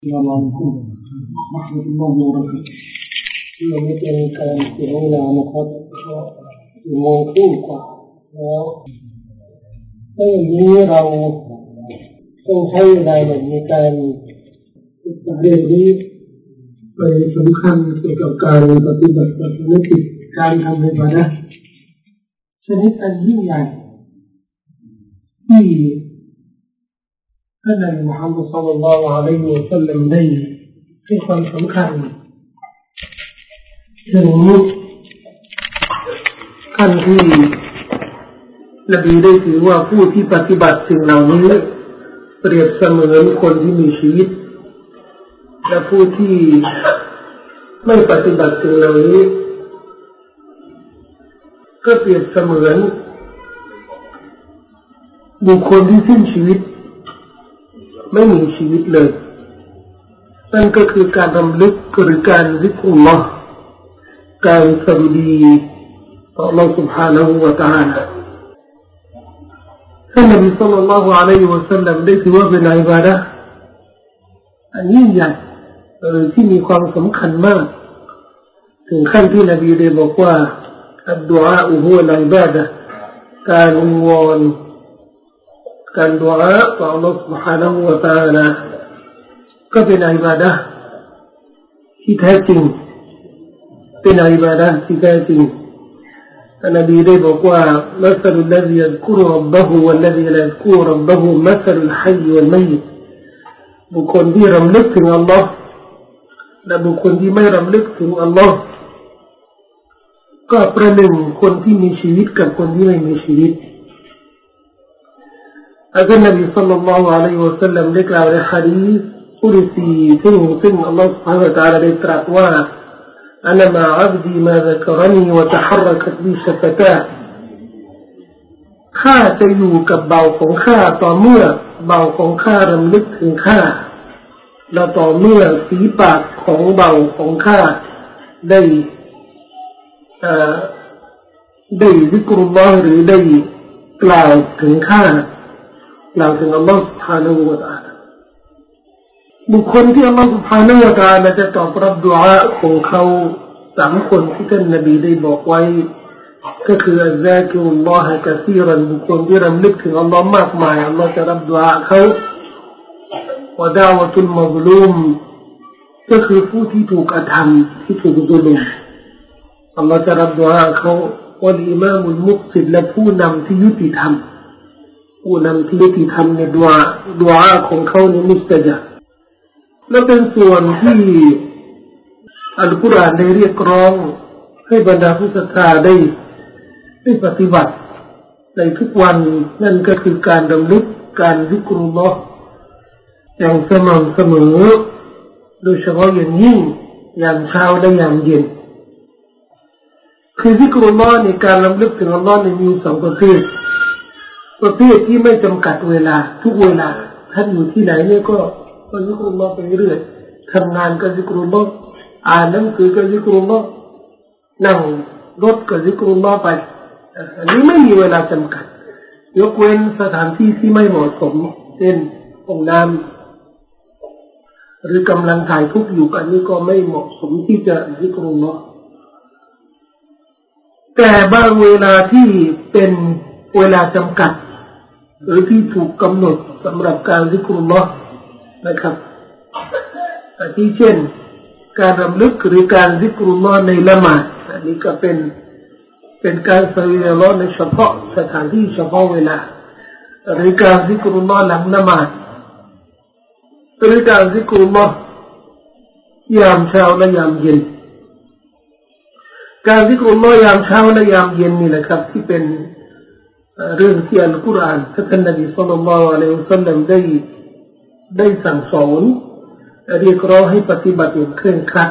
السلام عليكم ورحمة الله وبركاته เราไม่เป็นการเสียเวลานะครับโมงครึ่งกว่าแล้วถ้าอย่างนี้เราต้องใช้เวลาในการเรียนรู้ไปสำคัญเกี่ยวกับการปฏิบัติภารกิจการทำอิบาดะห์ชนิดอันยิ่งใหญ่ที่ท่านนบีมุฮัมมัดศ็อลลัลลอฮุอะลัยฮิวะซัลลัมได้ให้ความสำคัญถึงขั้นที่นบีได้ถือว่าผู้ที่ปฏิบัติสิ่งเหล่านี้เปรียบเสมือนคนที่มีชีวิตและผู้ที่ไม่ปฏิบัติสิ่งเหล่านี้ก็เปรียบเสมือนบุคคลที่สิ้นชีวิตไม่มีชีวิตเลยนั่นก็คือการรำลึกหรือการซิกรุลลอฮ์การสรุดีต่อ Allah سبحانه และ تعالى ท่านนบีศ็อลลัลลอฮุอะลัยฮิวะซัลลัมได้ถือว่าเป็นอิบาดะห์อันยิ่งใหญ่ที่มีความสำคัญมากถึงขั้นที่นบีได้บอกว่าอัดดุอาอุฮุวัลอิบาดะห์การวิงวอนการดุอาต่อ Allah سبحانه และ تعالى ก็เป็นอิบาดะห์ที่แท้จริงเป็นอิบาดะห์ที่แท้จริงนบีได้บอกว่ามัสลุลลซียัซกุรุร็อบบะฮูวัลลซีลายัซกุรุร็อบบะฮูมัสลุลฮัยวัลมัยตบุคคลที่รำลึกถึงอัลลอฮ์และบุคคลที่ไม่รำลึกถึงอัลลอฮ์ก็ประหนึ่งคนที่มีชีวิตกับคนที่ไม่มีชีวิตอาจารย์นบีศ็อลลัลลอฮุอะลัยฮิวะซัลลัมได้กล่าวในหะดีษกุรซีซึ่งอัลลอฮ์ سبحانه และ تعالى ได้ตรัสว่าأنا مع عبدي ما ذكرني وتحركت بي شفتاه ข้าจะอยู่กับเบาของข้าต่อเมื่อเบาของข้ารำลึกถึงข้าและต่อเมื่อฝีปากของเบาของข้าได้ซิกรุลลอฮ์หรือได้กล่าวถึงข้ากล่าวถึงอัลลอฮ์ سبحانه และ تعالى บุคคลที่อัลลอฮฺ سبحانه และ تعالى จะตอบรับดุอาของเขา3คนที่ท่านนบีได้บอกไว้ก็คืออัลซากิรุลลอฮะกะซีรันบุคคลที่รำลึกถึงอัลลอฮ์มากมายอัลลอฮ์จะรับดุอาเขาวะดาวะตุลมัซลูมก็คือผู้ที่ถูกกระทำที่ถูกซุลุมอัลลอฮ์จะรับดุอาเขาวัลอิมามุลมุกซิดและผู้นำที่ยุติธรรมผู้นำที่ยุติธรรมในดุอาของเขานี้มุสตะญาบและเป็นส่วนที่อัลกุรอานได้เรียกร้องให้บรรดาผู้ศรัทธาได้ปฏิบัติในทุกวันนั่นก็คือการรำลึกการซิกรุลลอฮ์อย่างสม่ำเสมอโดยเฉพาะอย่างยิ่งยามเช้าและยามเย็นคือซิกรุลลอฮ์ในการรำลึกถึงอัลลอฮ์มี2ประเภทที่ไม่จำกัดเวลาทุกเวลาท่านอยู่ที่ไหนเนี่ยก็ซิกรุลลอฮ์ไปเรื่อยทำงานก็ซิกรุลลอฮ์อ่านหนังสือก็ซิกรุลลอฮ์นั่งรถก็ซิกรุลลอฮ์ไปอันนี้ไม่มีเวลาจำกัดยกเว้นสถานที่ที่ไม่เหมาะสมเช่นห้องน้ำหรือกำลังถ่ายทุกข์อยู่อันนี้ก็ไม่เหมาะสมที่จะซิกรุลลอฮ์แต่บางเวลาที่เป็นเวลาจำกัดหรือที่ถูกกำหนดสำหรับการซิกรุลลอฮ์นะครับที่เช่นการรำลึกหรือการซิกรุลลอฮ์ในละหมาดอันนี้ก็เป็นการสริยะลอฮ์ในเฉพาะสถานที่เฉพาะเวลาหรือการซิกรุลลอฮ์หลังละหมาดหรือการซิกรุลลอฮ์ยามเช้าและยามเย็นการซิกรุลลอฮ์ยามเช้าและยามเย็นนี่แหละครับที่เป็นเรื่องที่อัลกุรอานท่านนบีศ็อลลัลลอฮุอะลัยฮิวะซัลลัมได้สั่งสอนเรียกร้องให้ปฏิบัติอย่างเคร่งครัด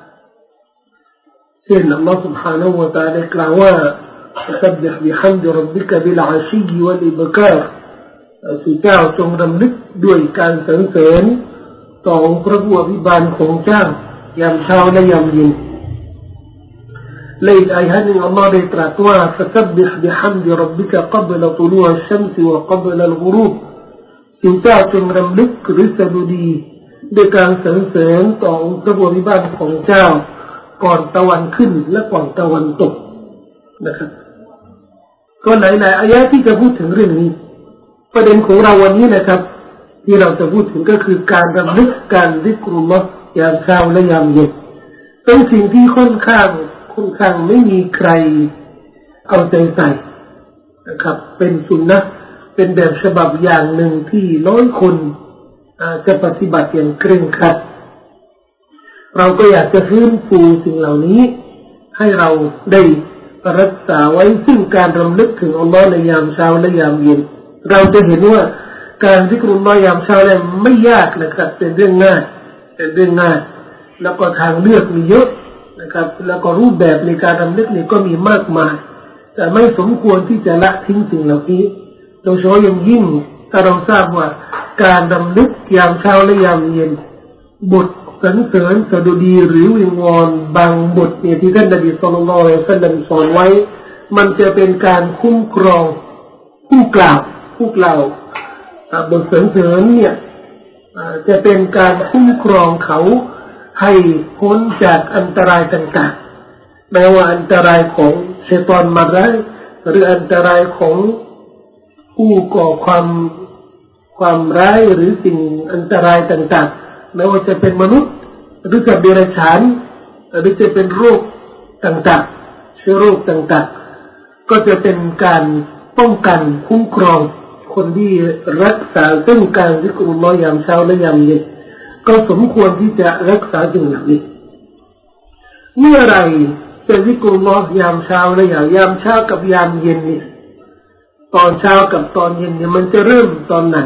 เช่นอัลลอฮฺ سبحانه และ تعالى กล่าวว่า سبح بحمد ربك بالعشي والإبكار สุเจ้าจงรำลึกด้วยการสรรเสริญต่อพระผู้อภิบาลของเจ้ายามเช้าและยามเย็นและอีกอายะหนึ่งอัลลอฮฺได้ตรัสว่า فسبح بحمد ربك قبل طلوع الشمس وقبل الغروب สุเจ้าจงรำลึกหรือสดุดีด้วยการสรรเสริญต่อพระบริบาลของเจ้าก่อนตะวันขึ้นและก่อนตะวันตกนะครับก็หลายๆอายะที่จะพูดถึงเรื่องนี้ประเด็นของเราวันนี้นะครับที่เราจะพูดถึงก็คือการรำลึกการซิกรุลลอฮ์ยามเช้าและยามเย็นเป็นสิ่งที่ค่อนข้างไม่มีใครเอาใจใส่นะครับเป็นสุนนะเป็นแบบฉบับอย่างหนึ่งที่น้อยคนจะปฏิบัติอย่างเคร่งครัดเราก็อยากจะฟื้นฟูสิ่งเหล่านี้ให้เราได้รักษาไว้ซึ่งการรำลึกถึงอัลลอฮ์ในยามเช้าและยามเย็นเราจะเห็นว่าการซิกรุลลอฮ์ยามเช้าและไม่ยากนะครับเป็นเรื่องง่ายแล้วก็ทางเลือกมีเยอะนะครับแล้วก็รูปแบบในการรำลึกนี่ก็มีมากมายแต่ไม่สมควรที่จะละทิ้งสิ่งเหล่านี้โดยเฉพาะอย่างยิ่งถ้าเราทราบว่าการรำลึกยามเช้าและยามเย็นบทสรรเสริญสดุดีหรือวิงวอนบางบทเนี่ยที่ท่านนบีศ็อลลัลลอฮุอะลัยฮิวะซัลลัมสอนไว้มันจะเป็นการคุ้มครองผู้กล่าวบทสรรเสริญเนี่ยจะเป็นการคุ้มครองเขาให้พ้นจากอันตรายต่างๆแม้ว่าอันตรายของชัยฏอนมาร้ายหรืออันตรายของผู้ก่อความร้ายหรือสิ่งอันตรายต่างๆไม่ว่าจะเป็นมนุษย์หรือจะเดรัจฉานหรือจะเป็นโรคต่างๆเชื้อโรคต่างๆก็จะเป็นการป้องกันคุ้มครองคนที่รักษาซึ่งการซิกรุลลอฮ์ยามเช้าและยามเย็นก็สมควรที่จะรักษาสิ่งเหล่านี้เมื่อไรจะซิกรุลลอฮ์ยามเช้าและยามเช้ากับยามเย็นเนี่ยตอนเช้ากับตอนเย็นเนี่ยมันจะเริ่มตอนไหน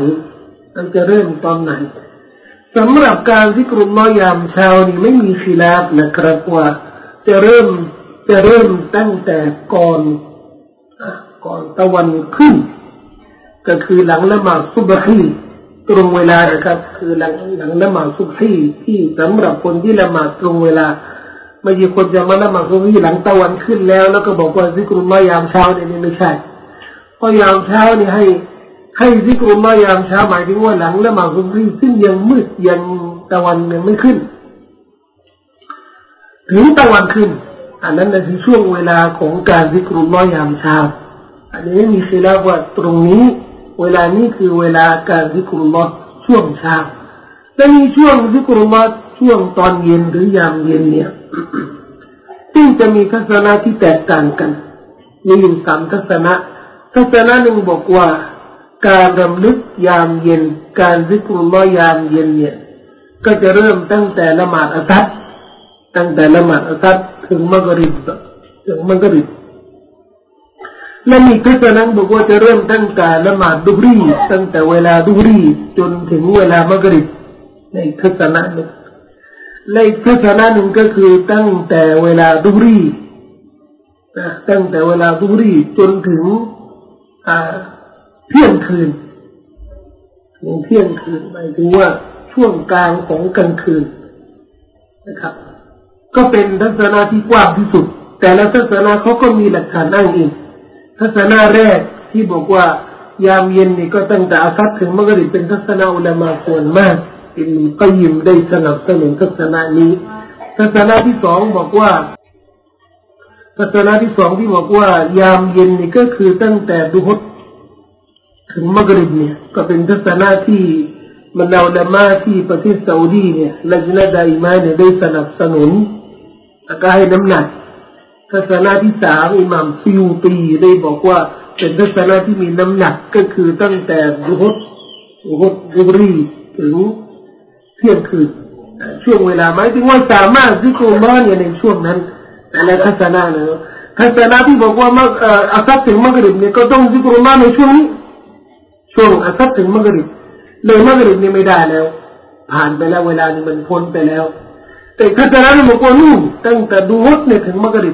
สำหรับการซิกรุลลอฮ์ยามเช้านี่ไม่มีkhiลาฟนะครับว่าจะเริ่มตั้งแต่ก่อนตะวันขึ้นก็คือหลังละหมาดซุบฮีตรงเวลานะครับคือหลังละหมาดซุบฮีที่สำหรับคนที่ละหมาดตรงเวลาไม่ใช่คนจะมาละหมาดซุบฮีหลังตะวันขึ้นแล้วก็บอกว่าซิกรุลลอฮ์ยามเช้าเนี่ยไม่ใช่เพราะยามเช้านี่ให้ซิกรุลลอฮ์ยามเช้าหมายถึงว่าหลังละหมาดซุบฮีซึ่งยังมืดยังตะวันยังไม่ขึ้นถึงตะวันขึ้นอันนั้นคือช่วงเวลาของการซิกรุลลอฮ์ยามเช้าอันนี้มีkhiลาฟว่าตรงนี้เวลานี้คือเวลาการซิกรุลลอฮ์ช่วงเช้าและมีช่วงซิกรุลลอฮ์ช่วงตอนเย็นหรือยามเย็นเนี่ย ซึ่งจะมีทัศนะที่แตกต่างกันมีอยู่3ทัศนะหนึ่งบอกว่าการรำลึกยามเย็นการซิกรุลลอฮ์ยามเย็นเนี่ยก็จะเริ่มตั้งแต่ละหมาดอัสรถึงมักริบและมีทัศนะบอกว่าจะเริ่มตั้งแต่ละหมาดดุฮรีตั้งแต่เวลาดุฮรีจนถึงเวลามักริบในทัศนะหนึ่งและอีกทัศนะหนึ่งก็คือตั้งแต่เวลาดุฮรีจนถึงเที่ยงคืนหมายถึงว่าช่วงกลางของกลางคืนนะครับก็เป็นทัศนะที่กว้างที่สุดแต่ละทัศนะเขาก็มีหลักฐานอ้างอิงทัศนะแรกที่บอกว่ายามเย็นนี่ก็ตั้งแต่อัสรถึงมักริบเป็นทัศนะอุลามะส่วนมากอิบนุกัยยิมได้สนับสนุนทัศนะนี้ทัศนะที่2บอกว่ายามเย็นนี่ก็คือตั้งแต่ดุฮรถึงมักริบเนี่ยก็เป็นทัศนะที่บรรดาอุลามะที่ประเทศซาอุดีเนี่ยละญนะดาอิมะเนี่ยได้สนับสนุนและก็ให้น้ำหนักทัศนะที่3อิหม่ามซิยูตีได้บอกว่าเป็นทัศนะที่มีน้ำหนักก็คือตั้งแต่ดุฮรีถึงเที่ยงคืนช่วงเวลาหมายถึงว่าสามารถซิกรุลลอฮ์เนี่ยในช่วงนั้นและทัศนะที่บอกว่าอัสรถึงมักริบเนี่ยก็ต้องซิกรุลลอฮ์ในช่วงนี้ช่วงอัสรถึงมักริบเลยมักริบนี่ไม่ได้แล้วผ่านไปแล้วเวลานี้มันพ้นไปแล้วแต่ทัศนะที่บอกว่านู่นตั้งแต่ดุฮรเนี่ยถึงมักริบ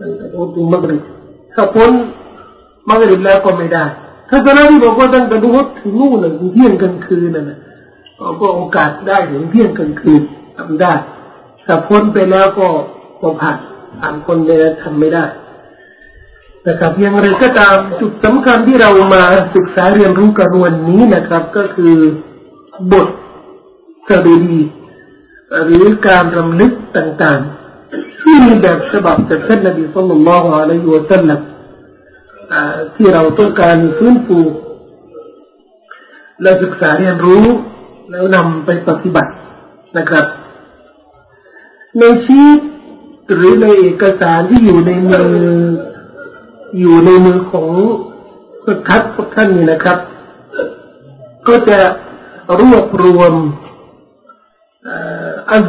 ถ้าพ้นมักริบแล้วก็ไม่ได้ทัศนะที่บอกว่าตั้งแต่ดุฮรถึงนู่นถึงเที่ยงกลางคืนนั่นน่ะก็โอกาสได้ถึงเที่ยงกลางคืนทำได้ถ้าพ้นไปแล้วก็ผ่านคนเลยทำไม่ได้นะครับอย่างไรก็ตามจุดสำคัญที่เรามาศึกษาเรียนรู้กันวันนี้นะครับก็คือบทสดุดีหรือการรำลึกต่างๆที่มีแบบฉบับจากท่านนบีศ็อลลัลลอฮุอะลัยฮิวะซัลลัมที่เราต้องการฟื้นฟูและศึกษาเรียนรู้แล้วนำไปปฏิบัตินะครับในชีตหรือในเอกสารที่อยู่ในมือของสุทัศน์พวกท่านนี่นะครับก็จะรวบรวมอัซ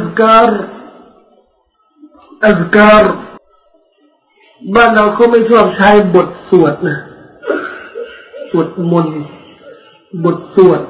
การบ้านเราก็ไม่ชอบใช้บทสวดนะสวดมนต์บทสวด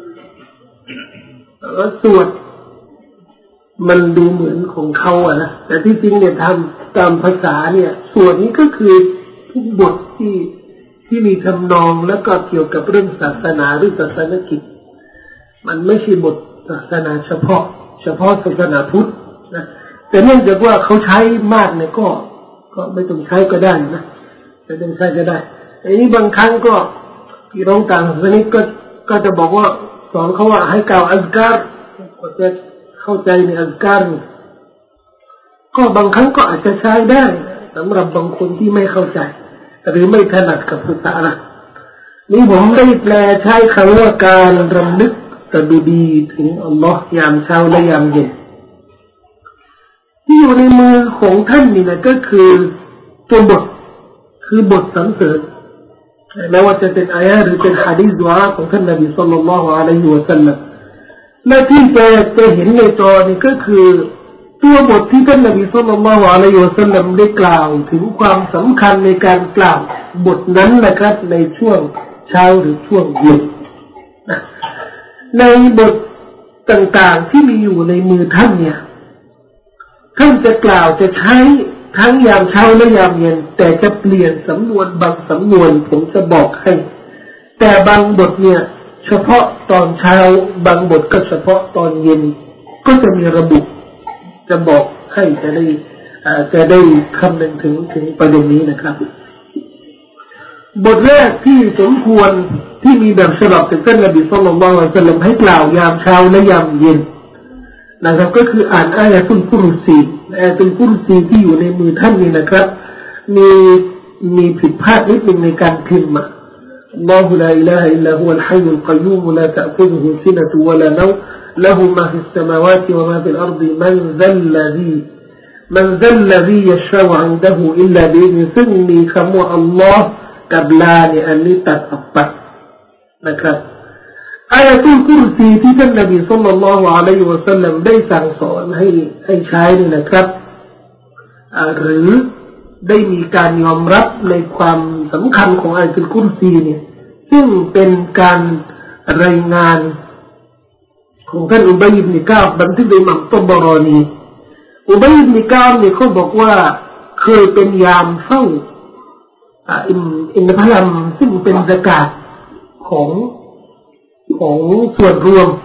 สวดมันดูเหมือนของเขาอะนะแต่ที่จริงเนี่ยตามภาษาเนี่ยสวดนี้ก็คือทุกบทที่มีทำนองแล้วก็เกี่ยวกับเรื่องศาสนาหรือศาสนกิจมันไม่ใช่บทศาสนาเฉพาะศาสนาพุทธนะแต่เนื่องจากว่าเขาใช้มากเนี่ยก็ไม่ต้องใช้ก็ได้นะไม่ต้องใช้ก็ได้อันนี้บางครั้งก็พี่น้องต่างศาสนาก็จะบอกว่าสอนเขาว่าให้กล่าวอัซการ์ก็จะเข้าใจในอัซการ์ก็บางครั้งก็อาจจะใช้ได้สำหรับบางคนที่ไม่เข้าใจหรือไม่ถนัดกับภาษาอาหรับนี่ผมได้แปลใช้คำว่าการรำลึกสดุดีถึงอัลลอฮ์ยามเช้าและยามเย็นที่อยู่ในมือของท่านนี่นะก็คือตัวบทคือบทสรรเสริญไม่ว่าจะเป็นอายะห์หรือเป็นหะดีษดุอาของท่านนบีศ็อลลัลลอฮุอะลัยฮิวะซัลลัมและที่จะเห็นในจอนี่ก็คือตัวบทที่ท่านนบีศ็อลลัลลอฮุอะลัยฮิวะซัลลัมได้กล่าวถึงความสำคัญในการกล่าวบทนั้นนะครับในช่วงเช้าหรือช่วงเย็นในบทต่างๆที่มีอยู่ในมือท่านเนี่ยท่านจะกล่าวจะใช้ทั้งยามเช้าและยามเย็นแต่จะเปลี่ยนสำนวนบางสำนวนผมจะบอกให้แต่บางบทเนี่ยเฉพาะตอนเช้าบางบทก็เฉพาะตอนเย็นก็จะมีระบุจะบอกให้จะได้คำนึงถึงประเด็นนี้นะครับบทแรกที่สมควรที่มีแบบฉบับจากท่านนบีศ็อลลัลลอฮุอะลัยฮิวะซัลลัมให้กล่าวยามเช้าและยามเย็นนะครับก็คืออ่านอายะตุลกุรซีที่อยู่ในมือท่านนี่นะครับมีผิดพลาดนิดนึงในการพิมพ์อัลลอฮุลาอิลาฮะอิลลัลฮุวัลฮัยยุลกัยยูมลาตะคุซุฮุซินะตุวะลานัวละฮูมาฟิสสมาวาติวะมาฟิลอัรฎิมันซัลลซียัชฟะอุอินดะฮูอิลลาบิอิذนิซึ่งมีคำว่าอัลลอฮ์กับลาเนี่ยอันนี้ตัดออกไปนะครับอายะตุลกุรซีที่ท่านนบีศ็อลลัลลอฮุอะลัยฮิวะซัลลัมได้สั่งสอนให้ใช้นี่นะครับหรือได้มีการยอมรับในความสำคัญของอายะตุลกุรซีเนี่ยซึ่งเป็นการรายงานของท่านอุบัยอิบนุกะอ์บันทึกโดยอิหม่ามตอบารอนีอุบัยอิบนุกะอ์เนี่ยเขาบอกว่าเคยเป็นยามเฝ้าอินทผลัมซึ่งเป็นซะกาตของส่วนรวม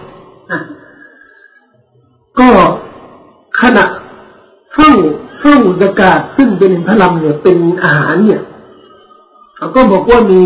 ก็ขณะเฝ้าซะกาตซึ่งเป็นอินทผลัมเนี่ยเป็นอาหารเนี่ยเขาก็บอกว่ามี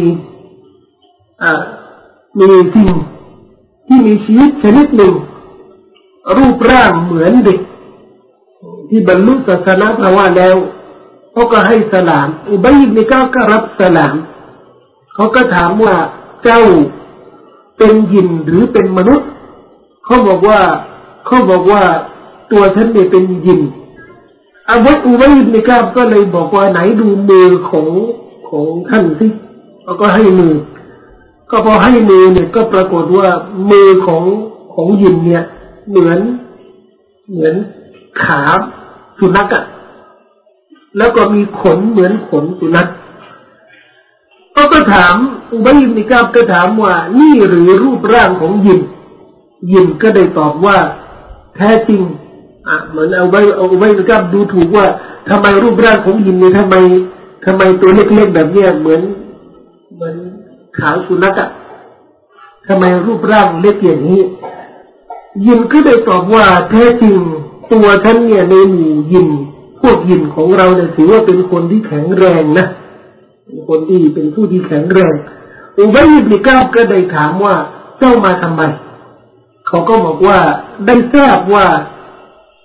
สิ่งที่มีชีวิตชนิดหนึ่งรูปร่างเหมือนเด็กที่บรรลุศาสนาภาวะแล้วเขาก็ให้สลามอุบัยอิบนุกะอ์ก็รับสลามเขาก็ถามว่าเจ้าเป็นยินหรือเป็นมนุษย์เขาบอกว่าตัวฉันเนี่ยเป็นยินอุบัยอิบนุกะอ์ก็เลยบอกว่าไหนดูมือของท่านสิเขาก็ให้มือก็พอให้มือเนี่ยก็ปรากฏว่ามือของยินเนี่ยเหมือนขาสุนัขอะแล้วก็มีขนเหมือนขนสุนัขก็ถามอุบัยอิบนุกะอ์ก็ถามว่านี่หรือรูปร่างของยินก็ได้ตอบว่าแท้จริงเหมือนอุบัยอิบนุกะอ์ดูถูกว่าทำไมรูปร่างของยินเนี่ยทำไมตัวเล็กๆแบบเนี้ยเหมือนขาสุนัขอะทำไมรูปร่างเล็กอย่างนี้ยินก็ได้ตอบว่าแท้จริงตัวฉันเนี่ยในหมู่ยินพวกยินของเราเนี่ยถือว่าเป็นคนที่แข็งแรงนะเป็นคนที่เป็นผู้ที่แข็งแรงอุบัยอิบนุกะอ์ก็ได้ถามว่าเจ้ามาทำไมเขาก็บอกว่าได้ทราบว่า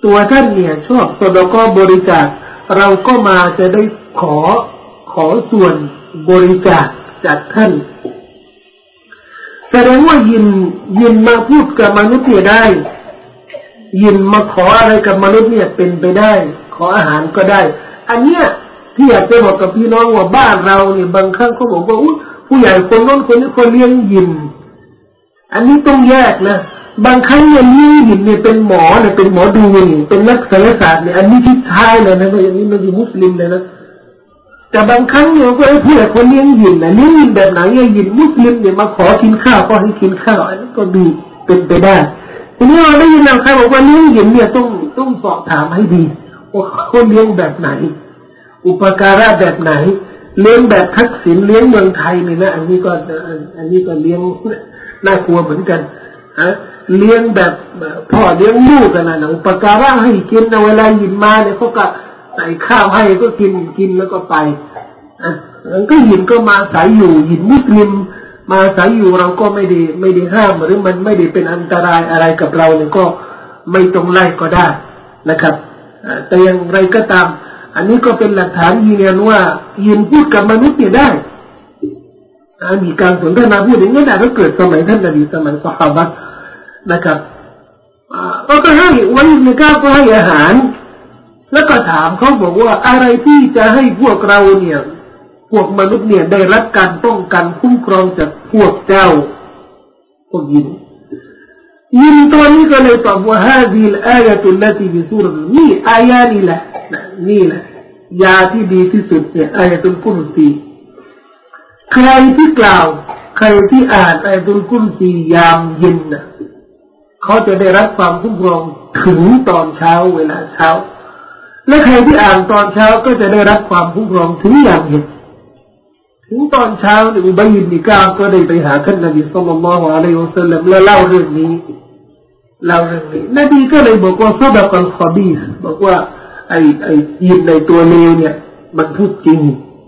ตัวท่านเนี่ยชอบซอดาเกาะห์บริจาคเราก็มาจะได้ขอส่วนบริจาคจากท่านแสดงว่ายินมาพูดกับมนุษย์เนี่ยได้ยินมาขออะไรกับมนุษย์เนี่ยเป็นไปได้ขออาหารก็ได้อันเนี้ยที่อยากจะบอกกับพี่น้องว่าบ้านเราเนี่ยบางครั้งเขาบอกว่าผู้ใหญ่คนโน้นคนนี้คนเลี้ยงยินอันนี้ต้องแยกนะบางครั้งเนี่ยเลี้ยงยินเนี่ยเป็นหมอเนี่ยเป็นหมอดูเนี่ยเป็นนักไสยศาสตร์เนี่ยอันนี้ที่ท้ายเลยนะอย่างนี้มันอยู่มุสลิมเลยนะแต่บางครั้งเนี่ยก็ไอ้ผู้ใหญ่คนเลี้ยงยินนะเลี้ยงยินแบบไหนยินมุสลิมเนี่ยมาขอกินข้าวก็ให้กินข้าวอันนี้ก็ดูเป็นไปได้ทีนี้เราได้ยินใครบอกว่าเลี้ยงยินเนี่ยต้องสอบถามให้ดีว่าคนเลี้ยงแบบไหนอุปการะแบบไหนเลี้ยงแบบทักษิณเลี้ยงเมืองไทยเนี่ยนะอันนี้ก็เลี้ยงน่ากลัวเหมือนกันเลี้ยงแบบพ่อเลี้ยงลูกกันนะอุปการะให้กินเวลายินมาเนี่ยเขาก็ใส่ข้าวให้ก็กินแล้วก็ไปมันก็ยินก็มาสายอยู่ยินมุสลิมมาสายอยู่เราก็ไม่ได้ห้ามหรือมันไม่ได้เป็นอันตรายอะไรกับเราเนี่ยก็ไม่ต้องไล่ก็ได้นะครับแต่อย่างไรก็ตามอันนี้ก็เป็นหลักฐานยืนยันว่ายินพูดกับมนุษย์เนี่ยได้มีการสนทนาพูดอย่างนี้ได้ก็เกิดสมัยท่านนบีสมัยซอฮาบะห์นะครับก็ให้วันนี้ก็ให้อาหารแล้วก็ถามเขาบอกว่าอะไรที่จะให้พวกเราเนี่ยพวกมนุษย์เนี่ยได้รับการป้องกันคุ้มครองจากพวกเจ้าพวกยินตัวนี้ก็เลยตอบว่าฮาซิลอายะตุลลตีบิซูรนี่อายะนี่แหละนี่แหละยาที่ดีที่สุดเนี่ยอายะตุลกุรซีใครที่กล่าวใครที่อ่านอายะตุลกุรซียามเย็นนะเขาจะได้รับความคุ้มครองถึงตอนเช้าเวลาเช้าและใครที่อ่านตอนเช้าก็จะได้รับความคุ้มครองถึงยามเย็นถึงตอนเช้าเนี่ยอุบัยอิบนุกาบก็ได้ไปหาท่านนบีศ็อลลัลลอฮุอะลัยฮิวะซัลลัมแล้วเล่าเรื่องนี้นบีก็เลยบอกว่าซอดะกัลคอบีษบอกว่าไอ้ยินในตัวเลวเนี่ยมันพูดจริง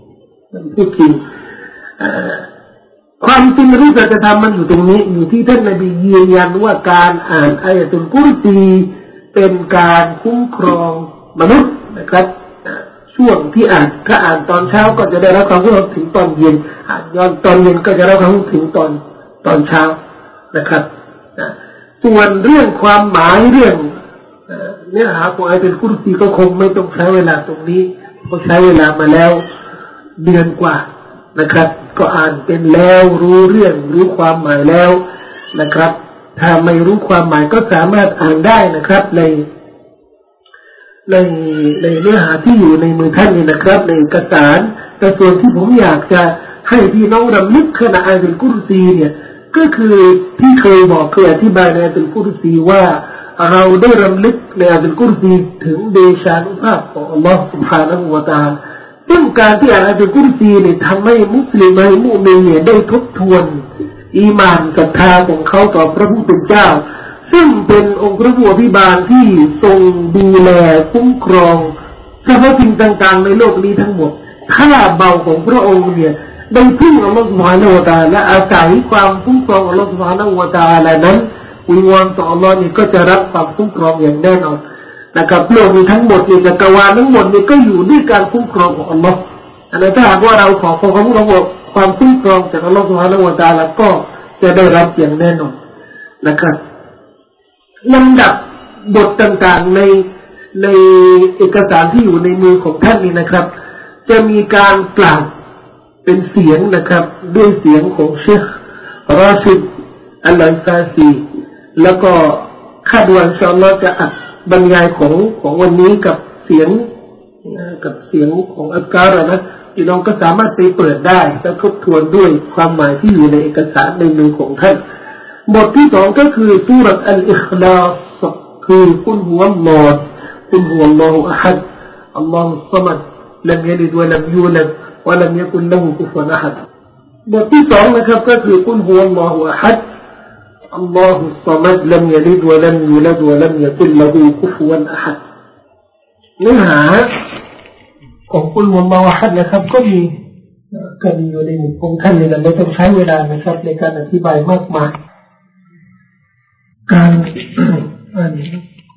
ความจริงรู้สัจธรรมมันอยู่ตรงนี้อยู่ที่ท่านนบียืนยันว่าการอ่านอายะตุลกุรซีเป็นการคุ้มครองมนุษย์นะครับช่วงที่อ่านตอนเช้าก็จะได้รับความคุ้มครองถึงตอนเย็นย้อนตอนเย็นก็จะได้รับความคุ้มครองถึงตอนเช้านะครับส่วนเรื่องความหมายเรื่องเนื้อหาของอายะตุลกุรซีก็คงไม่ต้องใช้เวลาตรงนี้เพราะใช้เวลามาแล้วเดือนกว่านะครับก็อ่านเป็นแล้วรู้เรื่องรู้ความหมายแล้วนะครับถ้าไม่รู้ความหมายก็สามารถอ่านได้นะครับในเนื้อหาที่อยู่ในมือท่านนี่นะครับในเอกสารแต่ส่วนที่ผมอยากจะให้พี่น้องรำลึกขณะอ่านอัลกุรซีเนี่ยก็คือที่เคยอธิบายในอัลกุรซีว่าเราได้รำลึกในอัลกุรซีถึงเดชานุภาพของอัลลอฮฺ سبحانه และ تعالى ซึ่งการที่อ่านอัลกุรซีเนี่ยทำให้มุสลิมให้มุมินเนี่ยได้ทบทวนอีหม่านศรัทธาของเขาต่อพระผู้เป็นเจ้าซึ่งเป็นองค์พระผู้อภิบาลที่ทรงดูแลคุ้มครองสรรพสิ่งต่างๆในโลกนี้ทั้งหมดถ้าเบาของพระองค์เนี่ยได้พึ่งอัลลอฮฺ سبحانه และ تعالى และอาศัยความคุ้มครองอัลลอฮฺ سبحانه และ تعالى นั้นวิงวอนต่ออัลลอฮฺนี่ก็จะรับความคุ้มครองอย่างแน่นอนนะครับโลกนี้ทั้งหมดนี่จักรวาลทั้งหมดนี่ก็อยู่ด้วยการคุ้มครองของอัลลอฮฺอันนั้นถ้าหากว่าเราขอความคุ้มครองความคุ้มครองจากอัลลอฮฺ سبحانه และ تعالى ก็จะได้รับอย่างแน่นอนนะครับลำดับบทต่างๆในเอกสารที่อยู่ในมือของท่านนี่นะครับจะมีการกล่าวเป็นเสียงนะครับด้วยเสียงของเชครอชิดอัลฟาซีแล้วก็คาดว่าอินชาอัลลอฮ์จะอัดบรรยายของวันนี้กับเสียงของอัลการ์นะพี่น้องก็สามารถไปเปิดได้และทบทวนด้วยความหมายที่อยู่ในเอกสารในมือของท่านบทที่สองก็คือซูเราะห์อัลอิคลาสคือกุลฮุวัลลอฮ์กุลฮุวัลลอฮุอะฮัดอัลลอฮุศอมัดลัมยะลิดวะลัมยูลัดวะลัมยะกุลละฮูกุฟุวันอะฮัดบทที่สองนะครับก็คือกุลฮุวัลลอฮุอะฮัดอัลลอฮุศอมัดลัมยะลิดวะลัมยูลัดวะลัมยะกุลละฮูกุฟุวันอะฮัดเนื้อหาของกุลฮุวัลลอฮุอะฮัดนะครับก็มีอยู่ในมุมของท่านนี่แหละไม่ต้องใช้เวลานะครับในการอธิบายมากมายการอ่าน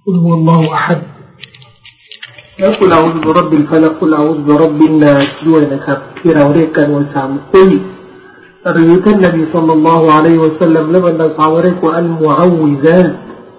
กุลฮุวัลลอฮุอะฮัดแล้วกุลอาอูซุบิร็อบบิลฟะลักกุลอาอูซุบิร็อบบินนาสด้วยนะครับที่เราเรียกกันว่า3กุลหรือท่านนบีศ็อลลัลลอฮุอะลัยฮิวะซัลลัมและบรรดาซอฮาบะห์เรียกว่าอัลมุอวิซาต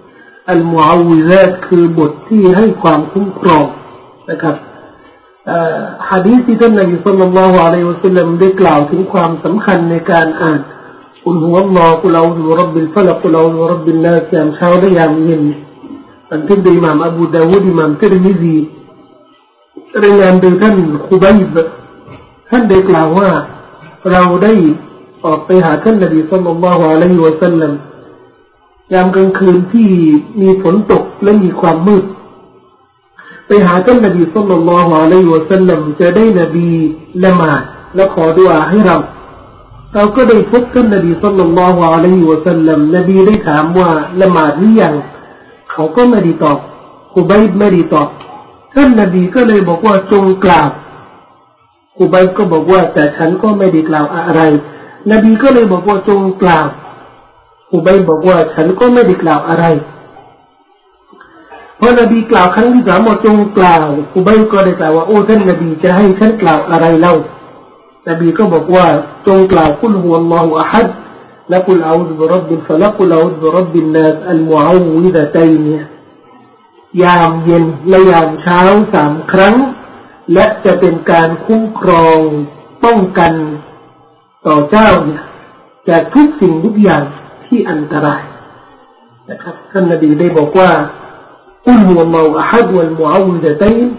คือบทที่ให้ความคุ้มครองนะครับหะดีษที่ท่านนบีศ็อลลัลลอฮุอะลัยฮิวะซัลลัมได้กล่าวถึงความสำคัญในการอ่านกุลฮุวัลลอฮุกุลอาอูซุบิร็อบบิลฟะลักกุลอาอูซุบิร็อบบินนาสยามเช้าและยามเย็นอันที่โดยอิหม่ามอบูดาวูดอิหม่ามติรมิซีรายงานโดยท่านคุบัยบท่านได้กล่าวว่าเราได้ออกไปหาท่านนบีศ็อลลัลลอฮุอะลัยฮิวะซัลลัมยามกลางคืนที่มีฝนตกและมีความมืดไปหาท่านนบีศ็อลลัลลอฮุอะลัยฮิวะซัลลัมจะได้นบีละหมาดและขอดุอาให้เราก็ได้พบท่านนบีศ็อลลัลลอฮุอะลัยฮิวะซัลลัมนบีได้ถามว่าละหมาดหรือยังเขาก็ไม่ได้ตอบคุบัยบไม่ได้ตอบท่านนบีก็เลยบอกว่าจงกล่าวคุบัยบก็บอกว่าแต่ฉันก็ไม่ได้กล่าวอะไรนบีก็เลยบอกว่าจงกล่าวคุบัยบบอกว่าฉันก็ไม่ได้กล่าวอะไรพอนบีกล่าวครั้งที่3ว่าจงกล่าวคุบัยบก็ได้กล่าวว่าโอ้ท่านนบีจะให้ฉันกล่าวอะไรเล่านบีก็บอกว่าจงกล่าวกุลฮุวัลลอฮุอะฮัดและกุลอาอูซุบิร็อบบิลฟะลักกุลอาอูซุบิร็อบบินนาสอัลมุอวิซะตัยนยามเย็นและยามเช้า3ครั้งและจะเป็นการคุ้มครองป้องกันต่อเจ้าเนี่ยจากทุกสิ่งทุกอย่างที่อันตรายนะครับท่านนบีได้บอกว่ากุลฮุวัลลอฮุอะฮัดวัลมุอวิซะตัยน